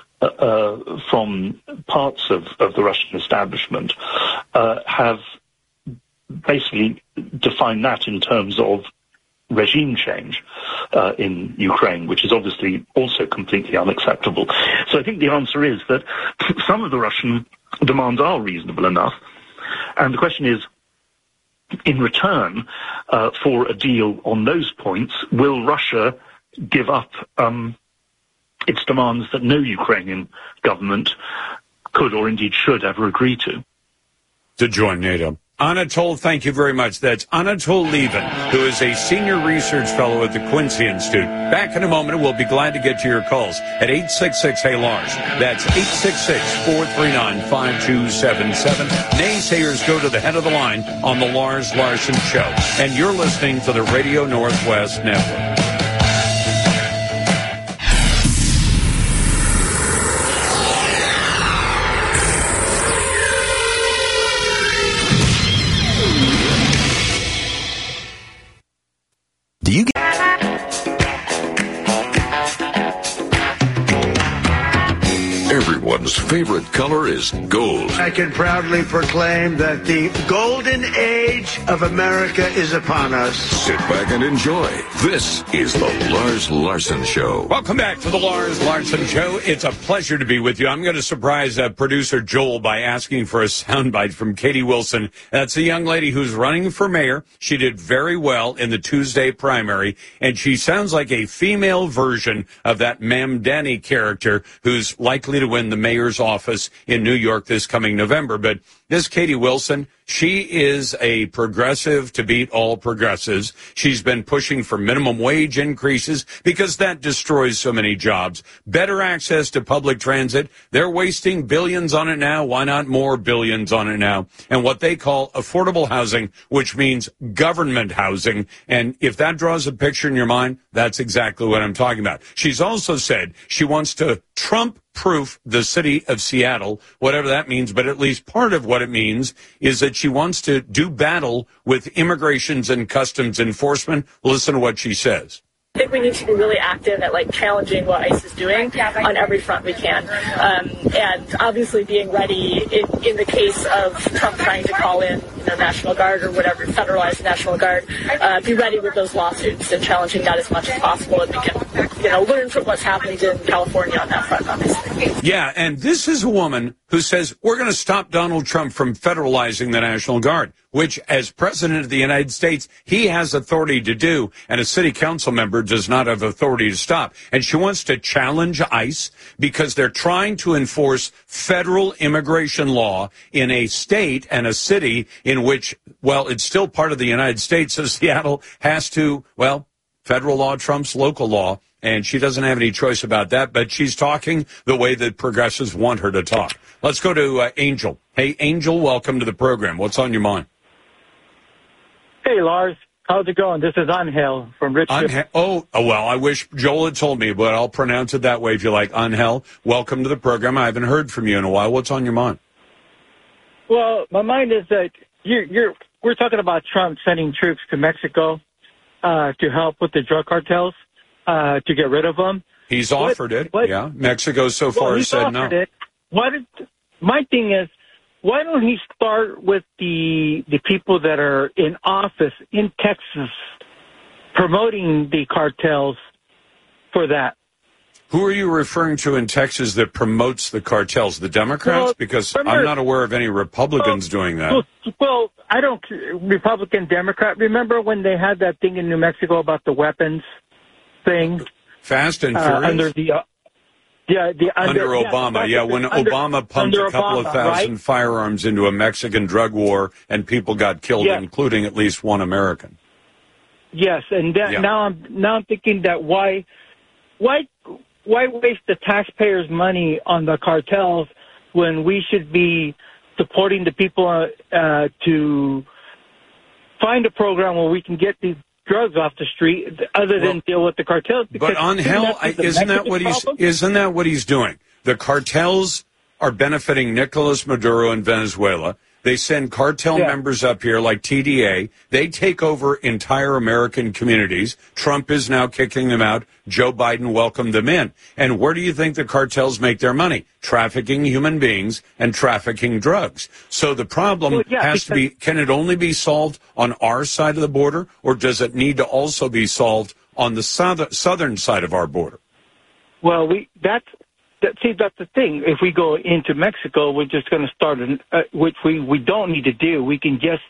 parts of the Russian establishment have basically defined that in terms of regime change in Ukraine, which is obviously also completely unacceptable. So I think the answer is that some of the Russian demands are reasonable enough, and the question is, in return for a deal on those points, will Russia give up its demands that no Ukrainian government could or indeed should ever agree to join NATO? Anatol, thank you very much. That's Anatol Lieven, who is a senior research fellow at the Quincy Institute. Back in a moment, we'll be glad to get to your calls at 866-HEY-LARS. That's 866-439-5277. Naysayers go to the head of the line on the Lars Larson Show. And you're listening to the Radio Northwest Network. Do you get everyone's favorite color is gold? I can proudly proclaim that the golden age of America is upon us. Sit back and enjoy. This is the Lars Larson Show. Welcome back to the Lars Larson Show. It's a pleasure to be with you. I'm going to surprise producer Joel by asking for a soundbite from Katie Wilson. That's a young lady who's running for mayor. She did very well in the Tuesday primary, and she sounds like a female version of that Ma'am Danny character who's likely to win the mayor's office in New York this coming November. But this Katie Wilson, she is a progressive to beat all progressives. She's been pushing for minimum wage increases because that destroys so many jobs. Better access to public transit. They're wasting billions on it now. Why not more billions on it now? And what they call affordable housing, which means government housing. And if that draws a picture in your mind, that's exactly what I'm talking about. She's also said she wants to Trump-proof the city of Seattle, whatever that means, but at least part of what it means is that she wants to do battle with immigrations and customs enforcement. Listen to what she says. I think we need to be really active at challenging what ICE is doing on every front we can. And obviously being ready in the case of Trump trying to call in National Guard or whatever, federalized National Guard, be ready with those lawsuits and challenging that as much as possible, and we can, learn from what's happening in California on that front, obviously. Yeah, and this is a woman who says we're going to stop Donald Trump from federalizing the National Guard, which, as president of the United States, he has authority to do, and a city council member does not have authority to stop. And she wants to challenge ICE because they're trying to enforce federal immigration law in a state and a city in which, well, it's still part of the United States, so Seattle has to, well, federal law trumps local law, and she doesn't have any choice about that, but she's talking the way that progressives want her to talk. Let's go to Angel. Hey, Angel, welcome to the program. What's on your mind? Hey, Lars. How's it going? This is Angel from Richmond. Well, I wish Joel had told me, but I'll pronounce it that way if you like. Angel, welcome to the program. I haven't heard from you in a while. What's on your mind? Well, my mind is that we're talking about Trump sending troops to Mexico to help with the drug cartels, to get rid of them. He's offered it. Yeah. Mexico so far has said no. My thing is, why don't he start with the people that are in office in Texas promoting the cartels for that? Who are you referring to in Texas that promotes the cartels? The Democrats? Well, because I'm not aware of any Republicans doing that. Well, I don't, Republican, Democrat. Remember when they had that thing in New Mexico about the weapons thing? Fast and Furious? Under the... Under Obama, when Obama pumped a couple of thousand firearms into a Mexican drug war and people got killed, including at least one American. Yes, and now I'm thinking that why waste the taxpayers' money on the cartels when we should be supporting the people to find a program where we can get these drugs off the street other than deal with the cartels. But Angel, isn't that what he's doing? The cartels are benefiting Nicolas Maduro in Venezuela. They send cartel members up here like TDA. They take over entire American communities. Trump is now kicking them out. Joe Biden welcomed them in. And where do you think the cartels make their money? Trafficking human beings and trafficking drugs. So the problem has to be, can it only be solved on our side of the border, or does it need to also be solved on the southern side of our border? Well, that's the thing. If we go into Mexico, we're just going to start, which we don't need to do. We can just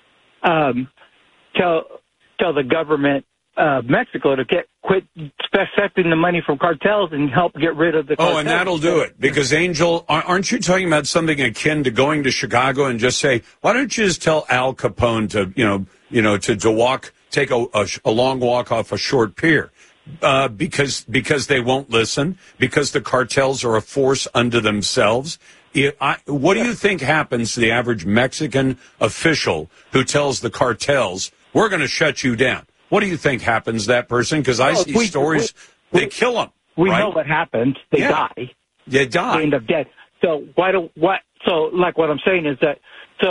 tell the government of Mexico to quit accepting the money from cartels and help get rid of the cartels. Oh, and that'll do it. Because, Angel, aren't you talking about something akin to going to Chicago and just say, why don't you just tell Al Capone to take a long walk off a short pier? Because they won't listen, because the cartels are a force unto themselves. What do you think happens to the average Mexican official who tells the cartels, we're going to shut you down? What do you think happens to that person? Because I see stories, they kill them. We know what happens. They die. They die. They end up dead. So like what I'm saying is that,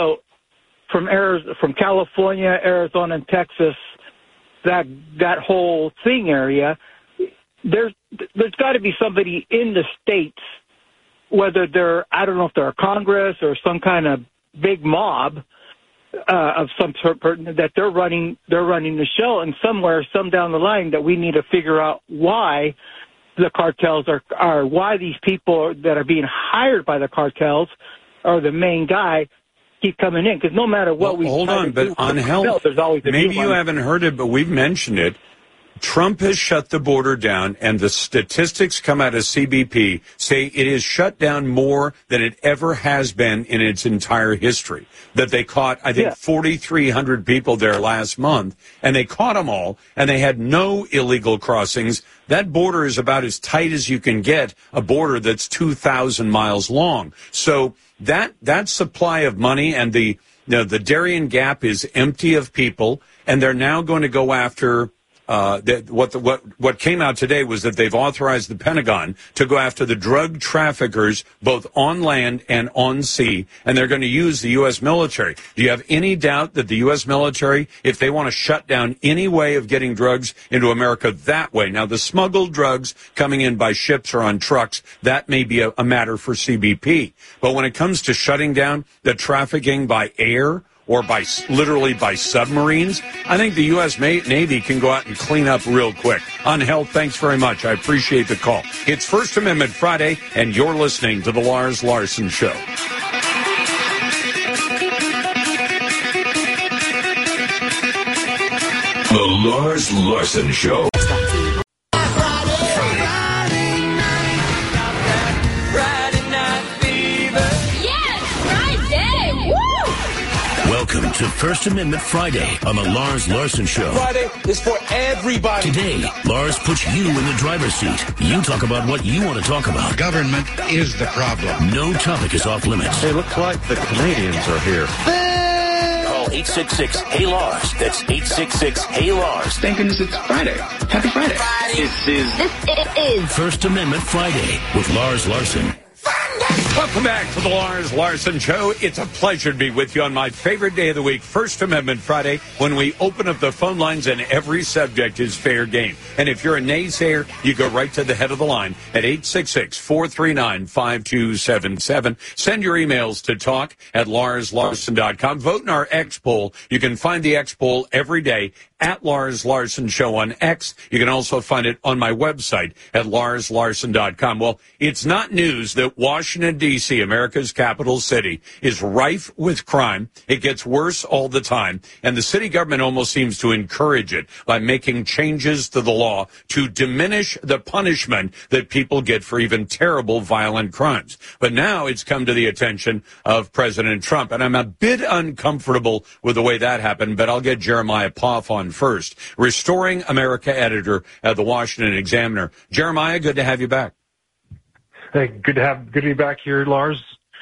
from California, Arizona, and Texas, that whole thing area, there's got to be somebody in the states, whether I don't know if they're a Congress or some kind of big mob of some sort, that they're running the show, and some down the line that we need to figure out why the cartels are why these people that are being hired by the cartels are the main guy keep coming in, because no matter what hold on, but on health, there's always maybe you haven't heard it, but we've mentioned it. Trump has shut the border down, and the statistics come out of CBP say it is shut down more than it ever has been in its entire history. That they caught, I think, 4,300 people there last month, and they caught them all, and they had no illegal crossings. That border is about as tight as you can get a border that's 2,000 miles long. So that supply of money and the Darien Gap is empty of people, and they're now going to go after. What came out today was that they've authorized the Pentagon to go after the drug traffickers both on land and on sea, and they're going to use the U.S. military. Do you have any doubt that the U.S. military, if they want to shut down any way of getting drugs into America that way, now the smuggled drugs coming in by ships or on trucks, that may be a matter for CBP. But when it comes to shutting down the trafficking by air or literally by submarines, I think the U.S. Navy can go out and clean up real quick. On health, thanks very much. I appreciate the call. It's First Amendment Friday, and you're listening to The Lars Larson Show. The Lars Larson Show. Welcome to First Amendment Friday on the Lars Larson Show. Friday is for everybody. Today, Lars puts you in the driver's seat. You talk about what you want to talk about. Government is the problem. No topic is off limits. It looks like the Canadians are here. Call 866-HEY-LARS. That's 866-HEY-LARS. Thank goodness it's Friday. Happy Friday. This is First Amendment Friday with Lars Larson. Welcome back to the Lars Larson Show. It's a pleasure to be with you on my favorite day of the week, First Amendment Friday, when we open up the phone lines and every subject is fair game. And if you're a naysayer, you go right to the head of the line at 866-439-5277. Send your emails to talk@larslarson.com. Vote in our X poll. You can find the X poll every day at Lars Larson Show on X. You can also find it on my website at larslarson.com. Well, it's not news that Washington, D.C., America's capital city, is rife with crime. It gets worse all the time, and the city government almost seems to encourage it by making changes to the law to diminish the punishment that people get for even terrible violent crimes. But now it's come to the attention of President Trump, and I'm a bit uncomfortable with the way that happened, but I'll get Jeremiah Poff on first. Restoring America editor at the Washington Examiner. Jeremiah, good to have you back. Hey, good to be back here, Lars.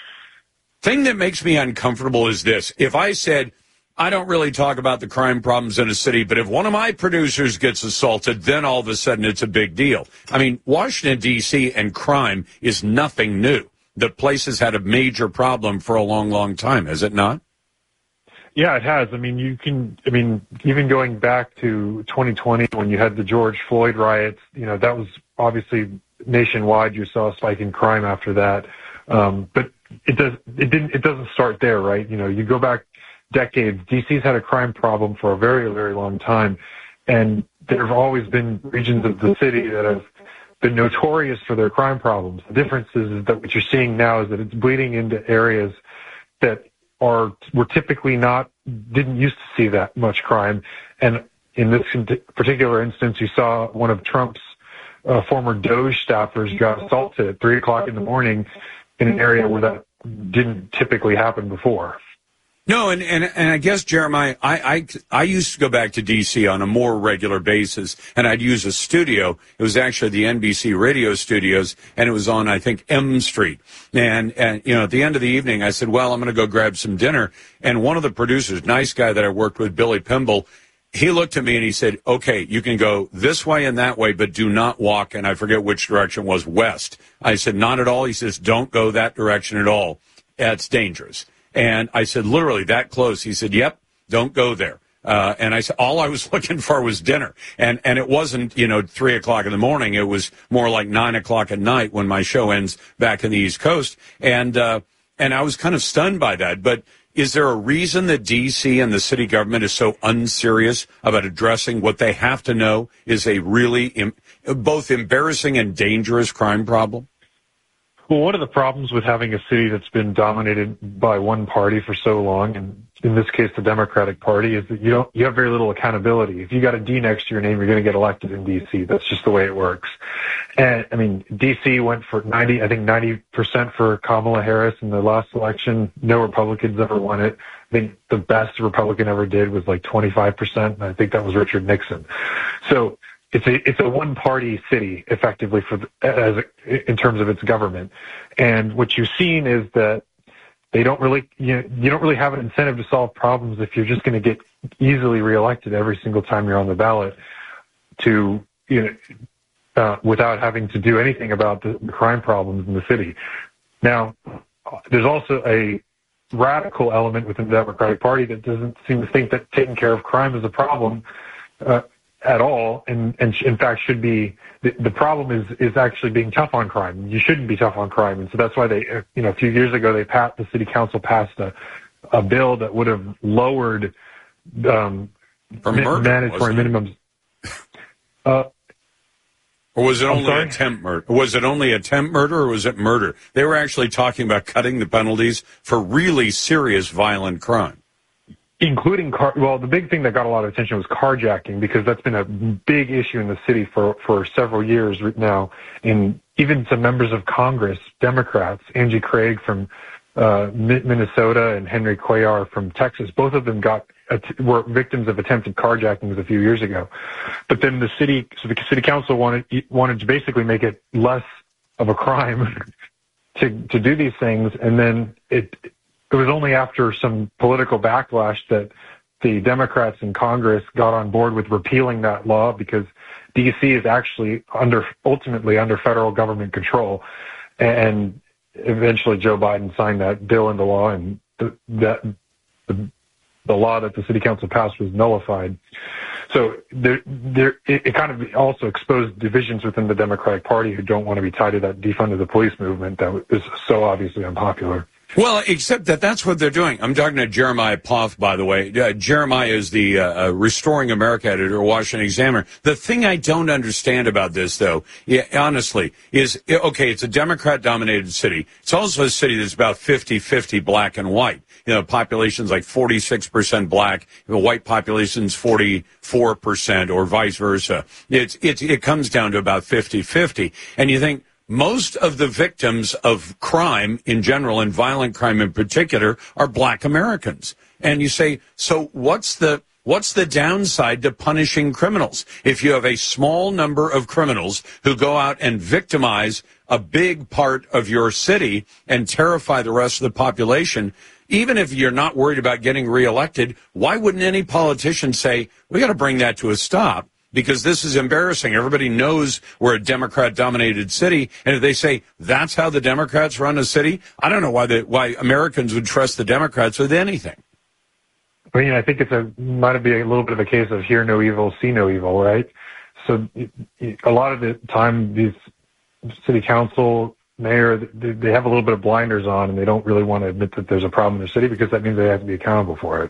Thing that makes me uncomfortable is this. If I said, I don't really talk about the crime problems in a city, but if one of my producers gets assaulted, then all of a sudden it's a big deal. I mean, Washington, D.C. and crime is nothing new. The place has had a major problem for a long, long time, has it not? Yeah, it has. I mean, even going back to 2020 when you had the George Floyd riots, that was obviously nationwide. You saw a spike in crime after that. But it doesn't start there, right? You go back decades. DC's had a crime problem for a very, very long time. And there have always been regions of the city that have been notorious for their crime problems. The difference is that what you're seeing now is that it's bleeding into areas that were typically didn't used to see that much crime. And in this particular instance, you saw one of Trump's former DOJ staffers got assaulted at 3 o'clock in the morning in an area where that didn't typically happen before. No, and I guess, Jeremiah, I used to go back to D.C. on a more regular basis, and I'd use a studio. It was actually the NBC radio studios, and it was on, I think, M Street. And at the end of the evening, I said, well, I'm going to go grab some dinner. And one of the producers, nice guy that I worked with, Billy Pimble, he looked at me and he said, okay, you can go this way and that way, but do not walk, and I forget which direction was, west. I said, not at all. He says, don't go that direction at all. It's dangerous. And I said, literally that close. He said, yep, don't go there. And I said, all I was looking for was dinner. And it wasn't, 3 o'clock in the morning. It was more like 9 o'clock at night when my show ends back in the East Coast. And I was kind of stunned by that. But is there a reason that D.C. and the city government is so unserious about addressing what they have to know is a really both embarrassing and dangerous crime problem? Well, one of the problems with having a city that's been dominated by one party for so long, and in this case the Democratic Party, is that you have very little accountability. If you got a D next to your name, you're going to get elected in D.C. That's just the way it works. And I mean, D.C. went for 90% for Kamala Harris in the last election. No Republicans ever won it. I think the best a Republican ever did was like 25%, and I think that was Richard Nixon. So it's a one-party city, effectively, in terms of its government. And what you've seen is that they don't really, you don't really have an incentive to solve problems if you're just going to get easily reelected every single time you're on the ballot without having to do anything about the crime problems in the city. Now, there's also a radical element within the Democratic Party that doesn't seem to think that taking care of crime is a problem at all, and in fact should be. The problem is actually being tough on crime. You shouldn't be tough on crime, and so that's why they, a few years ago, the city council passed a a bill that would have lowered mandatory minimums. Or was it only attempt murder? Was it only attempt murder, or was it murder? They were actually talking about cutting the penalties for really serious violent crime. Including the big thing that got a lot of attention was carjacking, because that's been a big issue in the city for several years now. And even some members of Congress, Democrats, Angie Craig from Minnesota and Henry Cuellar from Texas, both of them were victims of attempted carjackings a few years ago. But then the city council wanted to basically make it less of a crime to do these things, and then it was only after some political backlash that the Democrats in Congress got on board with repealing that law, because D.C. is actually ultimately under federal government control, and eventually Joe Biden signed that bill into law, and the law that the city council passed was nullified. So it kind of also exposed divisions within the Democratic Party who don't want to be tied to that defund of the police movement that is so obviously unpopular. Well, except that's what they're doing. I'm talking to Jeremiah Poff, by the way. Jeremiah is the Restoring America editor at Washington Examiner. The thing I don't understand about this, though, honestly, is, okay, it's a Democrat-dominated city. It's also a city that's about 50-50 black and white. Population's like 46% black, the white population's 44%, or vice versa. It comes down to about 50-50. And you think, most of the victims of crime in general, and violent crime in particular, are black Americans. And you say, so what's the downside to punishing criminals? If you have a small number of criminals who go out and victimize a big part of your city and terrify the rest of the population, even if you're not worried about getting reelected, why wouldn't any politician say, we got to bring that to a stop? Because this is embarrassing. Everybody knows we're a Democrat-dominated city, and if they say that's how the Democrats run a city, I don't know why Americans would trust the Democrats with anything. I mean, I think might be a little bit of a case of hear no evil, see no evil, right? So a lot of the time, these city council, mayor, they have a little bit of blinders on, and they don't really want to admit that there's a problem in the city, because that means they have to be accountable for it.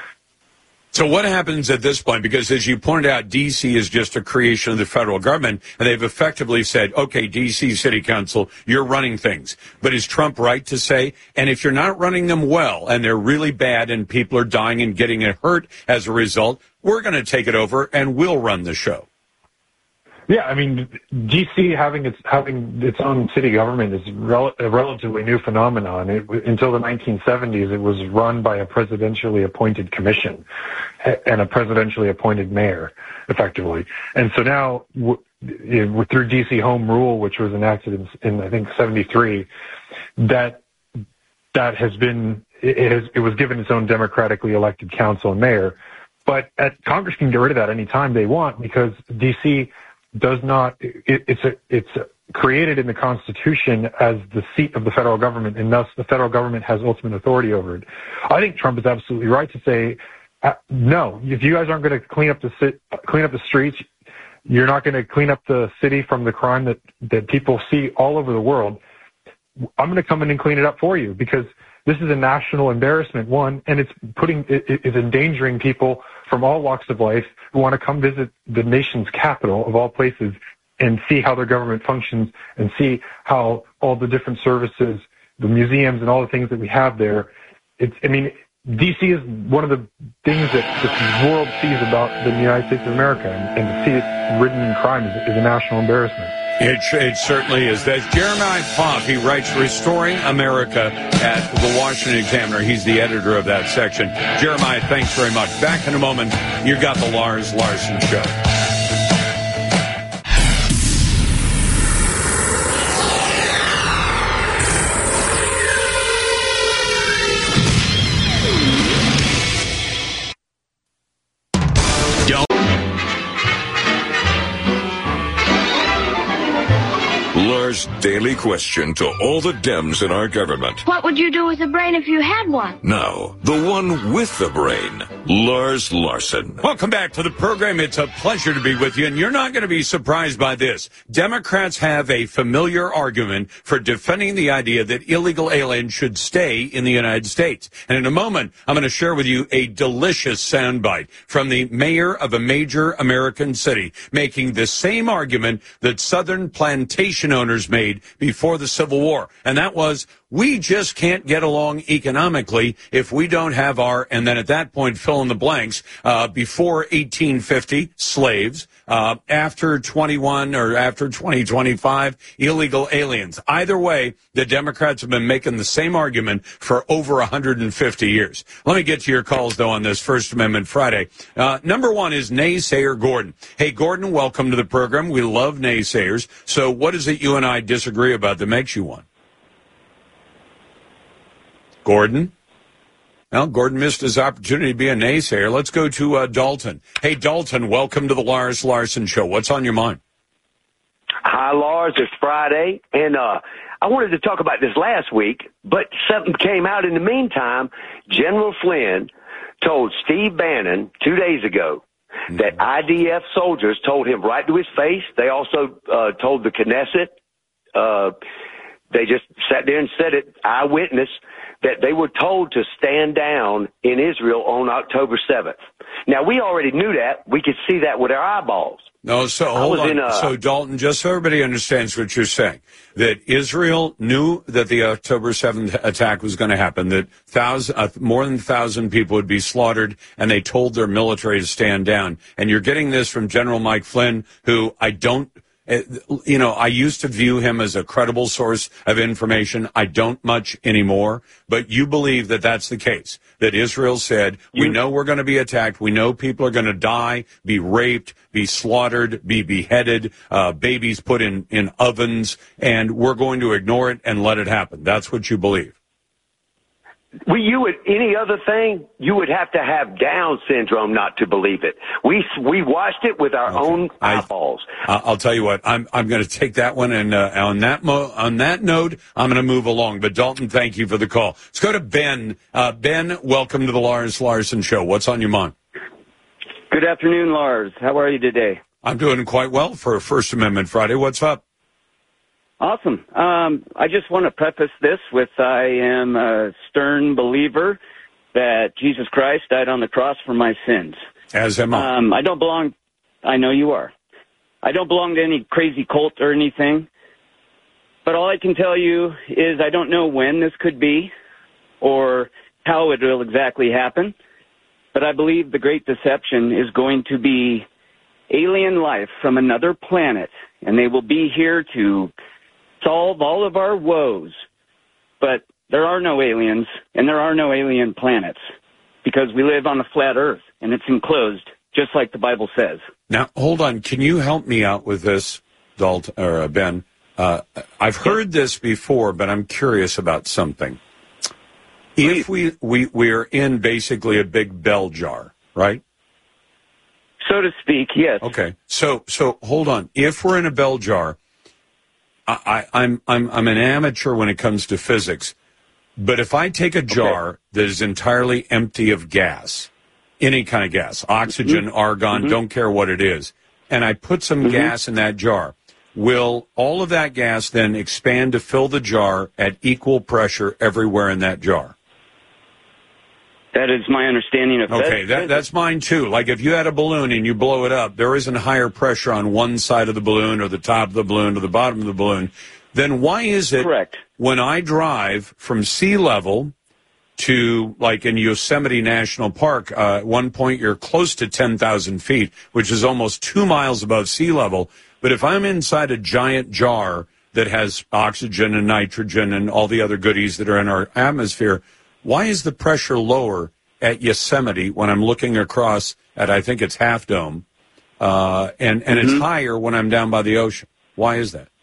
So what happens at this point? Because as you pointed out, D.C. is just a creation of the federal government, and they've effectively said, okay, D.C. City Council, you're running things. But is Trump right to say, and if you're not running them well, and they're really bad, and people are dying and getting hurt as a result, we're going to take it over, and we'll run the show? Yeah, I mean, D.C. having its own city government is a relatively new phenomenon. Until the 1970s, it was run by a presidentially appointed commission and a presidentially appointed mayor, effectively. And so now, through D.C. Home Rule, which was enacted in I think, 73, that has been it was given its own democratically elected council and mayor. But Congress can get rid of that any time they want, because D.C. does not, it's created in the Constitution as the seat of the federal government, and thus the federal government has ultimate authority over it. I think Trump is absolutely right to say, no, if you guys aren't going to clean up the streets, you're not going to clean up the city from the crime that people see all over the world, I'm going to come in and clean it up for you, because this is a national embarrassment, one, and it's endangering people from all walks of life who want to come visit the nation's capital of all places and see how their government functions and see how all the different services, the museums and all the things that we have there. D.C. is one of the things that the world sees about the United States of America, and to see it ridden in crime is a national embarrassment. It certainly is. That's Jeremiah Poff. He writes Restoring America at the Washington Examiner. He's the editor of that section. Jeremiah, thanks very much. Back in a moment, you got the Lars Larson Show. daily question to all the Dems in our government. What would you do with a brain if you had one? Now, the one with the brain, Lars Larson. Welcome back to the program. It's a pleasure to be with you, and you're not going to be surprised by this. Democrats have a familiar argument for defending the idea that illegal aliens should stay in the United States. And in a moment, I'm going to share with you a delicious soundbite from the mayor of a major American city making the same argument that Southern plantation owners made before the Civil War. And that was, we just can't get along economically if we don't have our, and then at that point, fill in the blanks, before 1850, slaves, after 21 or after 2025, illegal aliens. Either way, the Democrats have been making the same argument for over 150 years. Let me get to your calls, though, on this First Amendment Friday. Number one is naysayer Gordon. Hey, Gordon, welcome to the program. We love naysayers. So what is it you and I disagree about that makes you one? Gordon? Well, Gordon missed his opportunity to be a naysayer. Let's go to Dalton. Hey, Dalton, welcome to the Lars Larson Show. What's on your mind? Hi, Lars. It's Friday, and I wanted to talk about this last week, but something came out in the meantime. General Flynn told Steve Bannon 2 days ago that IDF soldiers told him right to his face. They also told the Knesset. They just sat there and said it, eyewitness, that they were told to stand down in Israel on October 7th. Now, we already knew that. We could see that with our eyeballs. No, so hold on. So, Dalton, just so everybody understands what you're saying, that Israel knew that the October 7th attack was going to happen, that more than 1,000 people would be slaughtered, and they told their military to stand down. And you're getting this from General Mike Flynn, who I used to view him as a credible source of information. I don't much anymore. But you believe that that's the case, that Israel said, we know we're going to be attacked. We know people are going to die, be raped, be slaughtered, be beheaded, babies put in ovens, and we're going to ignore it and let it happen. That's what you believe. Well, any other thing, you would have to have Down syndrome not to believe it. We watched it with our own eyeballs. I'll tell you what, I'm going to take that one, and on that note, I'm going to move along. But Dalton, thank you for the call. Let's go to Ben. Ben, welcome to the Lars Larson Show. What's on your mind? Good afternoon, Lars. How are you today? I'm doing quite well for a First Amendment Friday. What's up? Awesome. I just want to preface this with I am a stern believer that Jesus Christ died on the cross for my sins. As am I. I don't belong, I know you are. I don't belong to any crazy cult or anything. But all I can tell you is I don't know when this could be or how it will exactly happen. But I believe the great deception is going to be alien life from another planet. And they will be here to solve all of our woes, but there are no aliens and there are no alien planets because we live on a flat earth and it's enclosed just like the Bible says. Now, hold on. Can you help me out with this, Ben? I've heard this before, but I'm curious about something. If we're in basically a big bell jar, right? So to speak, yes. Okay. So hold on. If we're in a bell jar, I'm an amateur when it comes to physics, but if I take a jar that is entirely empty of gas, any kind of gas, oxygen, argon, don't care what it is, and I put some gas in that jar, will all of that gas then expand to fill the jar at equal pressure everywhere in that jar? That is my understanding of Okay, that's mine too. Like if you had a balloon and you blow it up, there isn't higher pressure on one side of the balloon or the top of the balloon or the bottom of the balloon. Then why is it when I drive from sea level to, like in Yosemite National Park, at one point you're close to 10,000 feet, which is almost 2 miles above sea level. But if I'm inside a giant jar that has oxygen and nitrogen and all the other goodies that are in our atmosphere, why is the pressure lower at Yosemite when I'm looking across at, I think it's Half Dome, and it's higher when I'm down by the ocean? Why is that?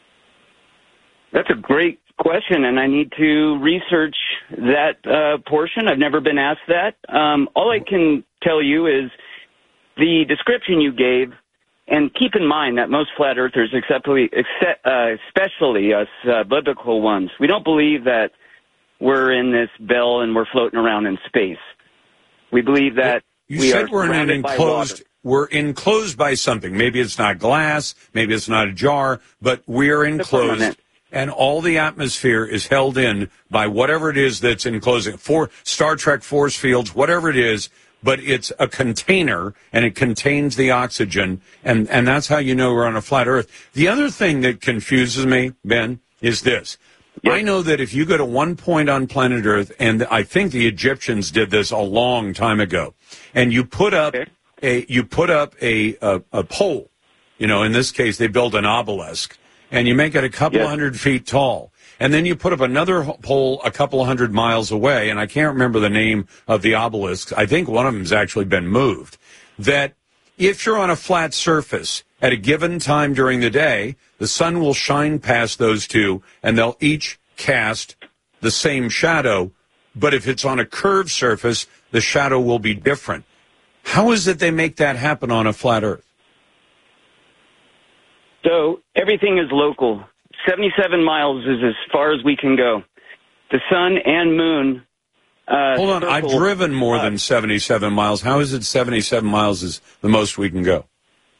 That's a great question, and I need to research that portion. I've never been asked that. All I can tell you is the description you gave And keep in mind that most flat earthers, especially us biblical ones, we don't believe that we're in this bell and we're floating around in space. We believe that we're enclosed by something. Maybe it's not glass, maybe it's not a jar, but we're enclosed. And all the atmosphere is held in by whatever it is that's enclosing. For Star Trek force fields, whatever it is, but it's a container, and it contains the oxygen, and that's how you know we're on a flat Earth. The other thing that confuses me, Ben, is this. Yep. I know that if you go to one point on planet Earth, and I think the Egyptians did this a long time ago, and you put up a pole, in this case they built an obelisk, and you make it a couple of 100 feet tall. And then you put up another pole a couple of 100 miles away, and I can't remember the name of the obelisk. I think one of them has actually been moved. That if you're on a flat surface at a given time during the day, the sun will shine past those two, and they'll each cast the same shadow. But if it's on a curved surface, the shadow will be different. How is it they make that happen on a flat Earth? So everything is local. 77 miles is as far as we can go. The sun and moon. Hold on, I've driven more than 77 miles. How is it 77 miles is the most we can go?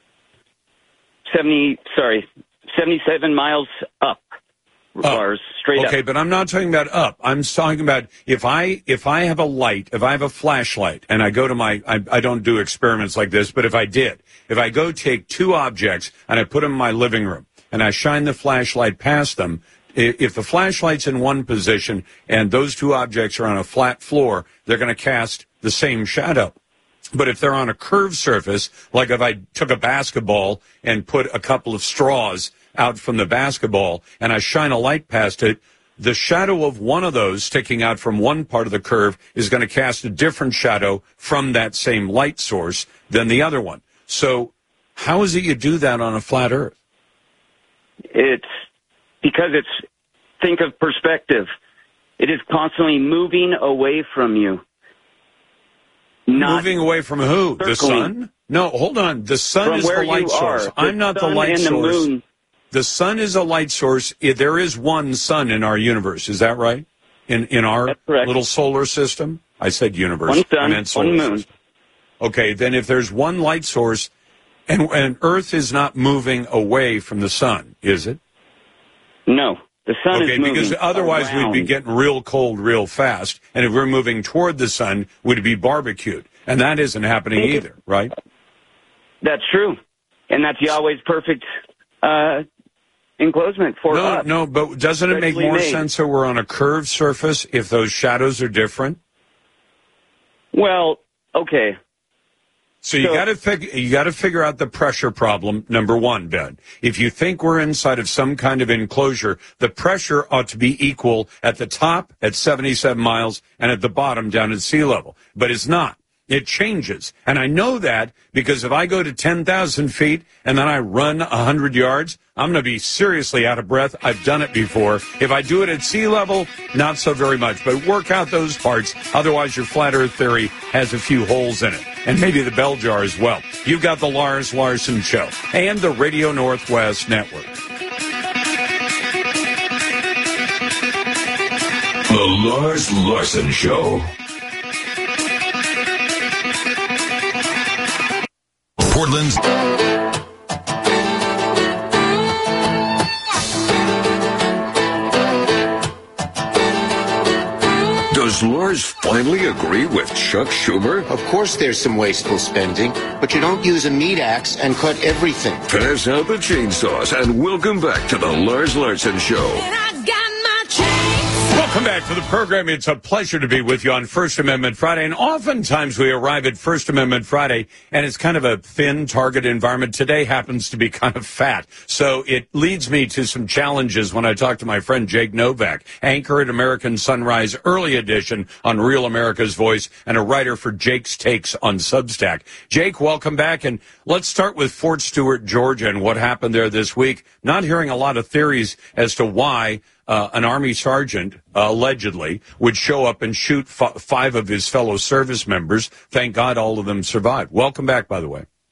77 miles up. Bars, straight up. Okay, but I'm not talking about up. I'm talking about if I have a light, if I have a flashlight, and I go to I don't do experiments like this, but if I go take two objects and I put them in my living room, and I shine the flashlight past them, if the flashlight's in one position and those two objects are on a flat floor, they're going to cast the same shadow. But if they're on a curved surface, like if I took a basketball and put a couple of straws out from the basketball and I shine a light past it, the shadow of one of those sticking out from one part of the curve is going to cast a different shadow from that same light source than the other one. So how is it you do that on a flat Earth? It's because think of perspective. It is constantly moving away from you. Moving away from who? Circling. The sun? No, hold on. The sun is the light source. I'm not the light source. The sun is a light source. There is one sun in our universe. Is that right? In our little solar system? I said universe. One sun, I meant solar one moon. System. Okay, then if there's one light source, and Earth is not moving away from the sun, is it? No. The sun is moving because otherwise around. we'd be getting real cold real fast, and if we're moving toward the sun, we'd be barbecued. And that isn't happening either, right? That's true. And that's Yahweh's perfect enclosement for us. No, but doesn't it make more sense that we're on a curved surface if those shadows are different? Well, okay. So you got to figure out the pressure problem, number one, Ben. If you think we're inside of some kind of enclosure, the pressure ought to be equal at the top at 77 miles and at the bottom down at sea level. But it's not. It changes. And I know that because if I go to 10,000 feet and then I run 100 yards, I'm going to be seriously out of breath. I've done it before. If I do it at sea level, not so very much. But work out those parts. Otherwise, your flat earth theory has a few holes in it. And maybe the bell jar as well. You've got the Lars Larson Show and the Radio Northwest Network. The Lars Larson Show. Portland's Does Lars finally agree with Chuck Schumer? Of course there's some wasteful spending, but you don't use a meat axe and cut everything. Pass out the chainsaws and welcome back to the Lars Larson Show. Welcome back to the program. It's a pleasure to be with you on First Amendment Friday. And oftentimes we arrive at First Amendment Friday, and it's kind of a thin target environment. Today happens to be kind of fat. So it leads me to some challenges when I talk to my friend Jake Novak, anchor at American Sunrise Early Edition on Real America's Voice, and a writer for Jake's Takes on Substack. Jake, welcome back. And let's start with Fort Stewart, Georgia, and what happened there this week. Not hearing a lot of theories as to why an Army sergeant, allegedly, would show up and shoot five of his fellow service members. Thank God all of them survived. Welcome back, by the way.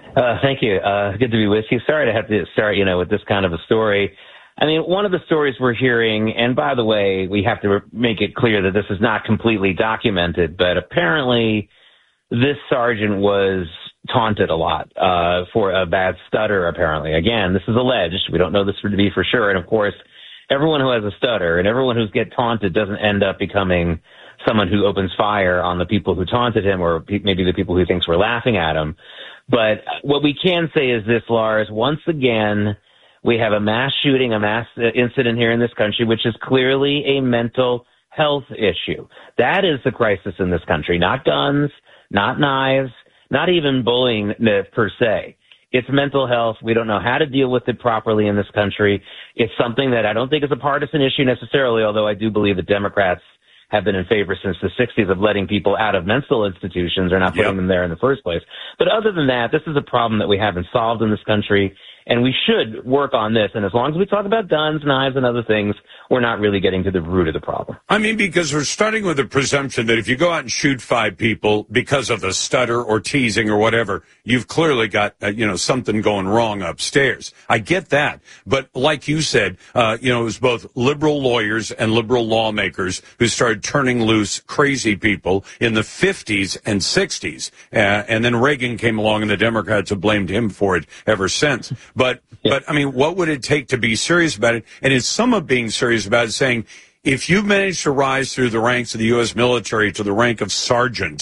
Thank you. Good to be with you. Sorry to have to start, with this kind of a story. I mean, one of the stories we're hearing, and by the way, we have to make it clear that this is not completely documented, but apparently this sergeant was taunted a lot for a bad stutter, apparently. Again, this is alleged. We don't know this to be for sure. And, of course, everyone who has a stutter and everyone who gets taunted doesn't end up becoming someone who opens fire on the people who taunted him or maybe the people who thinks we're laughing at him. But what we can say is this, Lars, once again, we have a mass shooting, a mass incident here in this country, which is clearly a mental health issue. That is the crisis in this country, not guns, not knives, not even bullying per se. It's mental health. We don't know how to deal with it properly in this country. It's something that I don't think is a partisan issue necessarily, although I do believe that Democrats have been in favor since the 60s of letting people out of mental institutions or not putting them there in the first place. But other than that, this is a problem that we haven't solved in this country, and we should work on this. And as long as we talk about guns, knives, and other things, we're not really getting to the root of the problem. I mean, because we're starting with the presumption that if you go out and shoot 5 people because of the stutter or teasing or whatever, you've clearly got, something going wrong upstairs. I get that. But like you said, it was both liberal lawyers and liberal lawmakers who started turning loose crazy people in the 50s and 60s. And then Reagan came along and the Democrats have blamed him for it ever since. But I mean, what would it take to be serious about it? And is some of being serious about it saying, if you manage to rise through the ranks of the U.S. military to the rank of sergeant,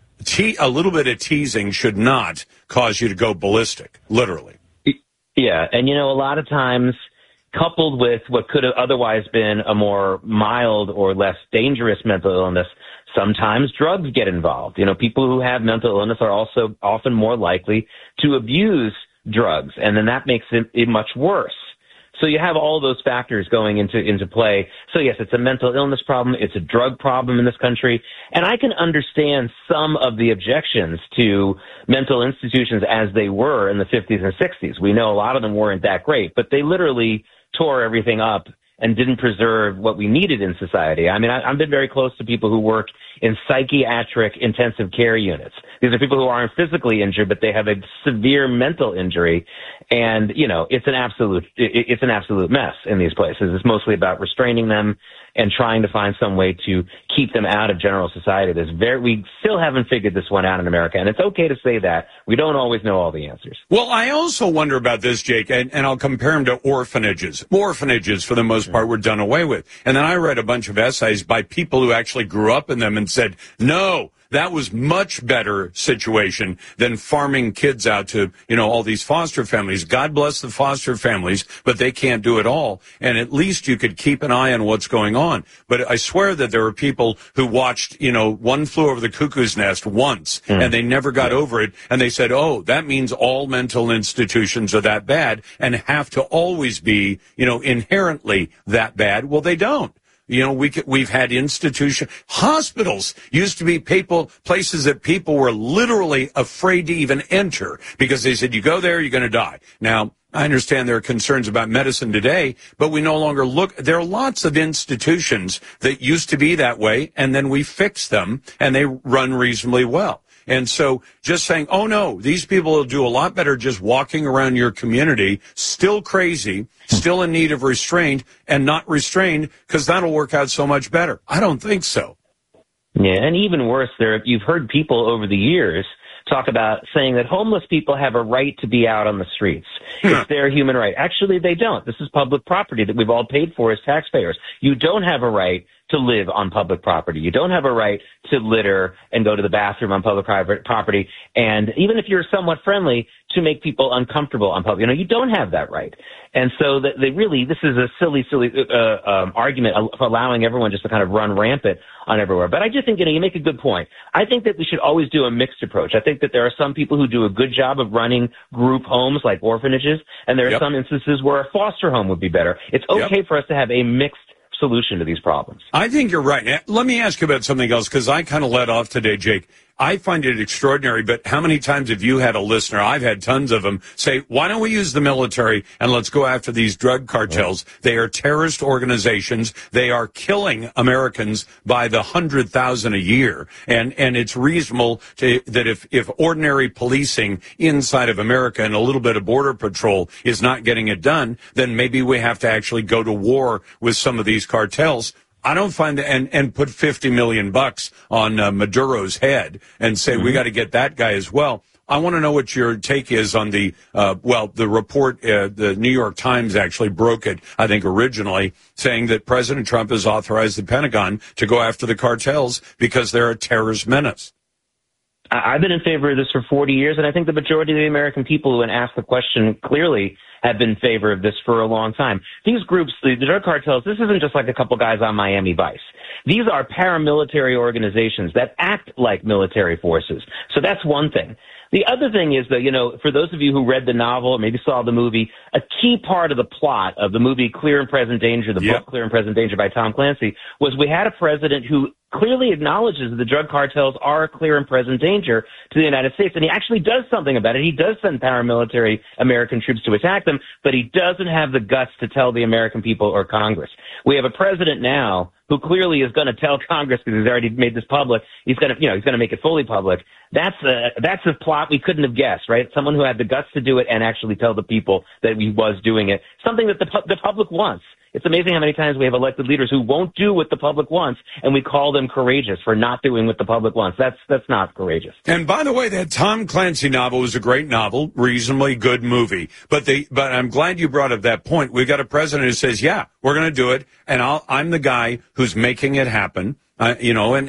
a little bit of teasing should not cause you to go ballistic, literally. Yeah, and a lot of times, coupled with what could have otherwise been a more mild or less dangerous mental illness, sometimes drugs get involved. People who have mental illness are also often more likely to abuse drugs, and then that makes it much worse. So you have all those factors going into play. So yes, it's a mental illness problem. It's a drug problem in this country. And I can understand some of the objections to mental institutions as they were in the 50s and 60s. We know a lot of them weren't that great, but they literally tore everything up and didn't preserve what we needed in society. I mean, I've been very close to people who work in psychiatric intensive care units. These are people who aren't physically injured, but they have a severe mental injury. And, it's an absolute mess in these places. It's mostly about restraining them and trying to find some way to keep them out of general society. We still haven't figured this one out in America. And it's okay to say that. We don't always know all the answers. Well, I also wonder about this, Jake, and I'll compare them to orphanages. Orphanages, for the most part, were done away with. And then I read a bunch of essays by people who actually grew up in them and said, no, that was much better situation than farming kids out to, all these foster families. God bless the foster families, but they can't do it all. And at least you could keep an eye on what's going on. But I swear that there were people who watched, One Flew Over the Cuckoo's Nest once, and they never got over it. And they said, oh, that means all mental institutions are that bad and have to always be, inherently that bad. Well, they don't. We've had hospitals used to be places that people were literally afraid to even enter because they said, you go there, you're going to die. Now, I understand there are concerns about medicine today, but we no longer there are lots of institutions that used to be that way, and then we fix them, and they run reasonably well. And so just saying, oh, no, these people will do a lot better just walking around your community, still crazy, still in need of restraint, and not restrained, because that'll work out so much better. I don't think so. Yeah, and even worse, you've heard people over the years talk about saying that homeless people have a right to be out on the streets. It's their human right. Actually, they don't. This is public property that we've all paid for as taxpayers. You don't have a right to live on public property. You don't have a right to litter and go to the bathroom on public property. And even if you're somewhat friendly, to make people uncomfortable on public, you don't have that right. And so this is a silly argument for allowing everyone just to kind of run rampant on everywhere. But I just think, you make a good point. I think that we should always do a mixed approach. I think that there are some people who do a good job of running group homes like orphanages, and there are some instances where a foster home would be better. It's okay for us to have a mixed solution to these problems. I think you're right. Let me ask you about something else, because I kind of led off today, Jake. I find it extraordinary, but how many times have you had a listener, I've had tons of them, say, why don't we use the military and let's go after these drug cartels? They are terrorist organizations. They are killing Americans by the 100,000 a year. And it's reasonable that if ordinary policing inside of America and a little bit of border patrol is not getting it done, then maybe we have to actually go to war with some of these cartels. I don't find that, and put $50 million on Maduro's head and say we got to get that guy as well. I want to know what your take is on the report. The New York Times actually broke it, I think, originally, saying that President Trump has authorized the Pentagon to go after the cartels because they're a terrorist menace. I've been in favor of this for 40 years, and I think the majority of the American people who ask the question clearly have been in favor of this for a long time. These groups, the drug cartels, this isn't just like a couple guys on Miami Vice. These are paramilitary organizations that act like military forces. So that's one thing. The other thing is that, you know, for those of you who read the novel or maybe saw the movie, a key part of the plot of the movie Clear and Present Danger, the book Clear and Present Danger by Tom Clancy, was we had a president who clearly acknowledges that the drug cartels are a clear and present danger to the United States, and he actually does something about it. He does send paramilitary American troops to attack them, but he doesn't have the guts to tell the American people or Congress. We have a president now who clearly is going to tell Congress, because he's already made this public, he's going to make it fully public. That's a plot we couldn't have guessed, right? Someone who had the guts to do it and actually tell the people that he was doing it. Something that the public wants. It's amazing how many times we have elected leaders who won't do what the public wants, and we call them courageous for not doing what the public wants. That's not courageous. And by the way, that Tom Clancy novel was a great novel, reasonably good movie. But I'm glad you brought up that point. We've got a president who says, yeah, we're going to do it, and I'm the guy who's making it happen. And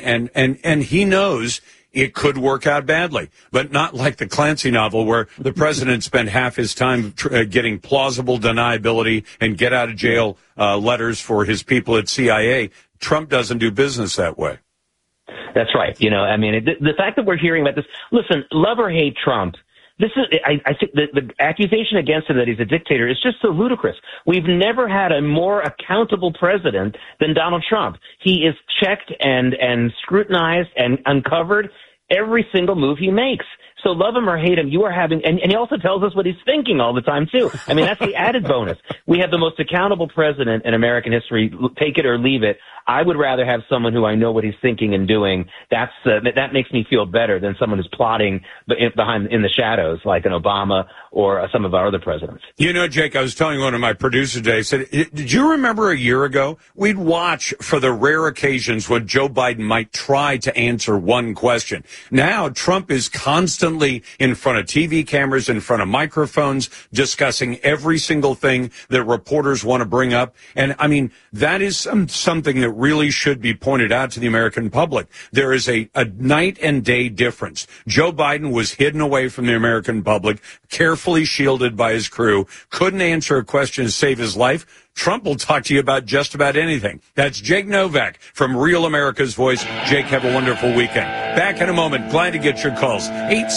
he knows it could work out badly, but not like the Clancy novel where the president spent half his time getting plausible deniability and get out of jail letters for his people at CIA. Trump doesn't do business that way. That's right. You know, I mean, the fact that we're hearing about this, listen, love or hate Trump, this is, I think the accusation against him that he's a dictator is just so ludicrous. We've never had a more accountable president than Donald Trump. He is checked and scrutinized and uncovered every single move he makes. So love him or hate him, you are having, and he also tells us what he's thinking all the time too. I mean, that's the added bonus. We have the most accountable president in American history. Take it or leave it. I would rather have someone who I know what he's thinking and doing. That makes me feel better than someone who's plotting behind in the shadows, like an Obama or some of our other presidents. You know, Jake, I was telling one of my producers today, I said, did you remember a year ago, we'd watch for the rare occasions when Joe Biden might try to answer one question. Now, Trump is constantly in front of TV cameras, in front of microphones, discussing every single thing that reporters want to bring up. And, I mean, that is something that really should be pointed out to the American public. There is a night and day difference. Joe Biden was hidden away from the American public, carefully shielded by his crew, couldn't answer a question to save his life. Trump will talk to you about just about anything. That's Jake Novak from Real America's Voice. Jake, have a wonderful weekend. Back in a moment. Glad to get your calls.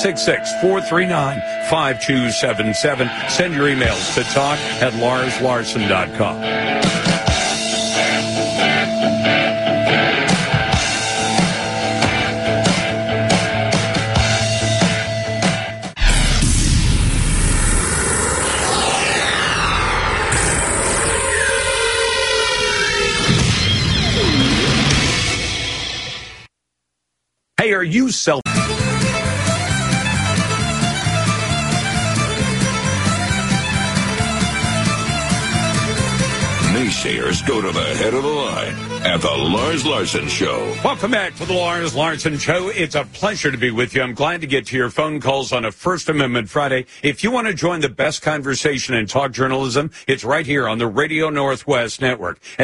866-439-5277. Send your emails to talk@LarsLarson.com. Hey, are you self... Naysayers go to the head of the line at the Lars Larson Show. Welcome back to the Lars Larson Show. It's a pleasure to be with you. I'm glad to get to your phone calls on a First Amendment Friday. If you want to join the best conversation in talk journalism, it's right here on the Radio Northwest Network at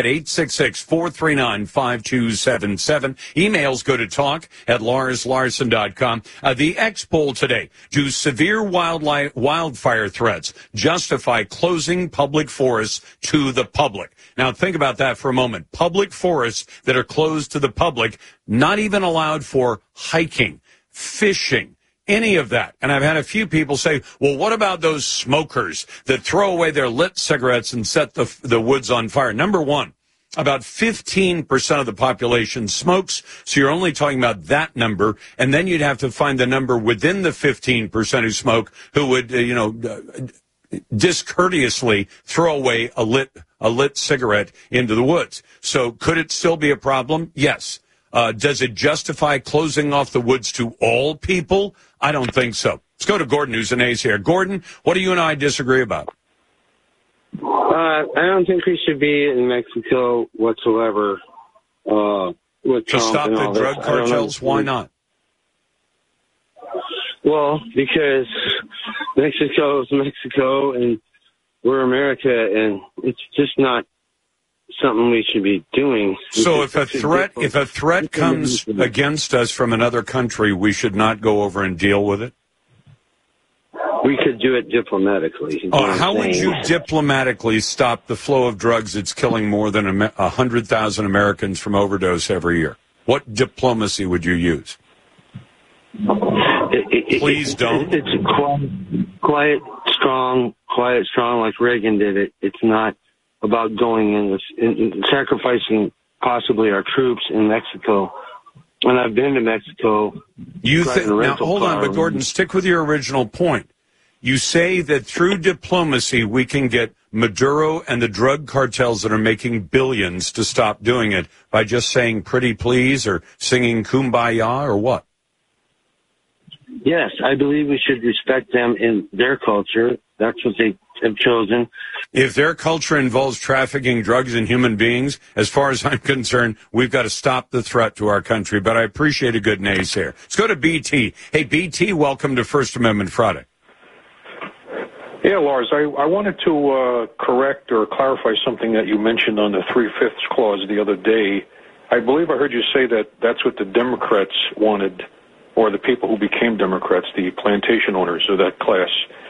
866-439-5277. Emails go to talk@LarsLarson.com. The X poll today. Do severe wildfire threats justify closing public forests to the public? Now, think about that for a moment. Public forests that are closed to the public, not even allowed for hiking, fishing, any of that. And I've had a few people say, well, what about those smokers that throw away their lit cigarettes and set the woods on fire? Number one, About 15% of the population smokes, so you're only talking about that number, and then you'd have to find the number within the 15% who smoke who would, discourteously throw away a lit cigarette into the woods. So could it still be a problem? Yes. Does it justify closing off the woods to all people? I don't think so. Let's go to Gordon, who's an ace here. Gordon, what do you and I disagree about? I don't think we should be in Mexico whatsoever. With to Trump stop and the all drug this. cartels? Why not? Well, because Mexico is Mexico, and we're America, and it's just not something we should be doing. So if a threat comes against us from another country, we should not go over and deal with it? We could do it diplomatically. How would you diplomatically stop the flow of drugs that's killing more than 100,000 Americans from overdose every year? What diplomacy would you use? Please don't. It's quiet, strong, like Reagan did it. It's not about going in and sacrificing possibly our troops in Mexico. And I've been to Mexico. Now, hold on, but Gordon, stick with your original point. You say that through diplomacy we can get Maduro and the drug cartels that are making billions to stop doing it by just saying pretty please or singing Kumbaya or what? Yes, I believe we should respect them in their culture. That's what they have chosen. If their culture involves trafficking drugs and human beings, as far as I'm concerned, we've got to stop the threat to our country. But I appreciate a good nays here. Let's go to BT. Hey, BT, welcome to First Amendment Friday. Yeah, Lars, I wanted to correct or clarify something that you mentioned on the 3/5 clause the other day. I believe I heard you say that that's what the Democrats wanted, or the people who became Democrats, the plantation owners of that class.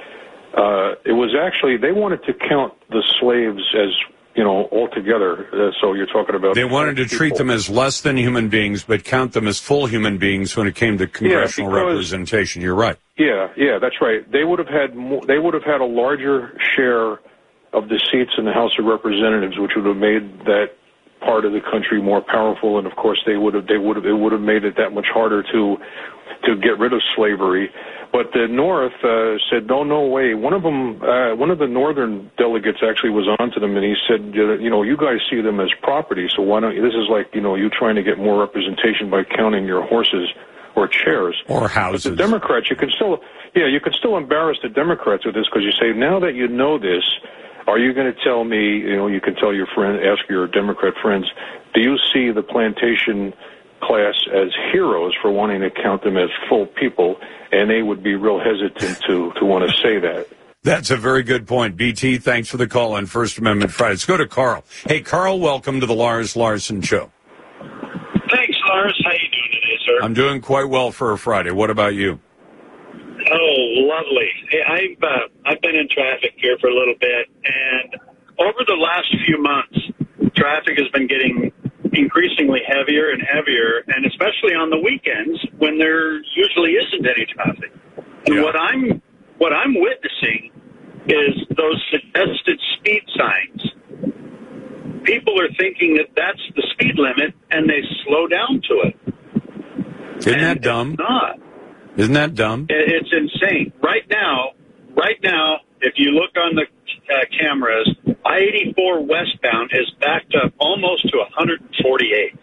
It was actually, they wanted to count the slaves as, altogether. So you're talking about... They wanted to treat them as less than human beings, but count them as full human beings when it came to congressional representation. You're right. Yeah, that's right. They would have had a larger share of the seats in the House of Representatives, which would have made that part of the country more powerful, and of course it would have made it that much harder to get rid of slavery. But the North said, no way. One of the Northern delegates actually was on to them, and he said, you guys see them as property, so why don't you? This is like, you trying to get more representation by counting your horses or chairs or houses. But the Democrats, you can still embarrass the Democrats with this, because you say, now that you know this, are you going to tell me, you can tell your friend, ask your Democrat friends, do you see the plantation class as heroes for wanting to count them as full people? And they would be real hesitant to want to say that. That's a very good point. BT, thanks for the call on First Amendment Friday. Let's go to Carl. Hey, Carl, welcome to the Lars Larson Show. Thanks, Lars. How you doing today, sir? I'm doing quite well for a Friday. What about you? Oh, lovely. Hey, I've been in traffic here for a little bit, and over the last few months, traffic has been getting increasingly heavier and heavier, and especially on the weekends when there usually isn't any traffic. And what I'm witnessing is those suggested speed signs. People are thinking that that's the speed limit, and they slow down to it. Isn't that dumb? It's not. Isn't that dumb? It's insane. Right now, if you look on the cameras, I-84 westbound is backed up almost to 148.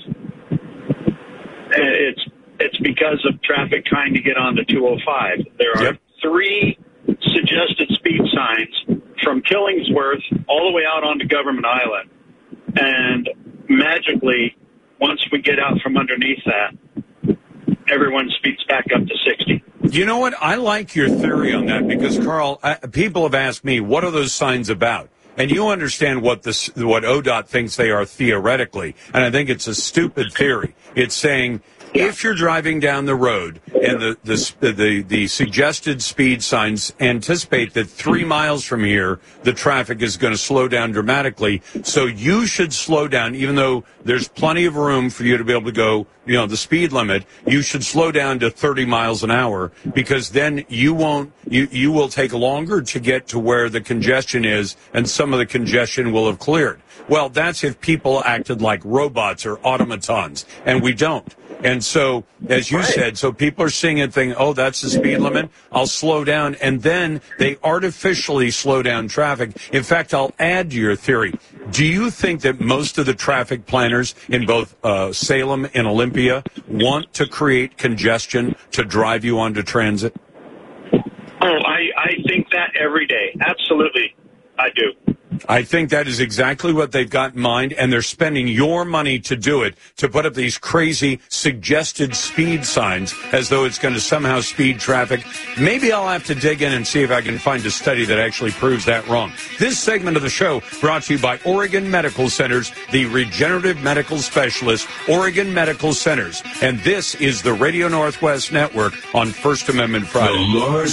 And it's because of traffic trying to get on to 205. There are 3 suggested speed signs from Killingsworth all the way out onto Government Island. And magically, once we get out from underneath that, everyone speeds back up to 60. You know what? I like your theory on that because, Carl, people have asked me, what are those signs about? And you understand what ODOT thinks they are theoretically. And I think it's a stupid theory. It's saying if you're driving down the road and the suggested speed signs anticipate that 3 miles from here the traffic is going to slow down dramatically, so you should slow down, even though there's plenty of room for you to be able to go, the speed limit, you should slow down to 30 miles an hour, because then you will take longer to get to where the congestion is, and some of the congestion will have cleared. Well, that's if people acted like robots or automatons, and we don't. And so, as you said, so people are seeing it thinking, oh, that's the speed limit, I'll slow down, and then they artificially slow down traffic. In fact, I'll add to your theory. Do you think that most of the traffic planners in both Salem and Olympia want to create congestion to drive you onto transit? Oh, I think that every day. Absolutely, I do. I think that is exactly what they've got in mind, and they're spending your money to do it, to put up these crazy suggested speed signs as though it's going to somehow speed traffic. Maybe I'll have to dig in and see if I can find a study that actually proves that wrong. This segment of the show brought to you by Oregon Medical Centers, the regenerative medical specialist, Oregon Medical Centers. And this is the Radio Northwest Network on First Amendment Friday.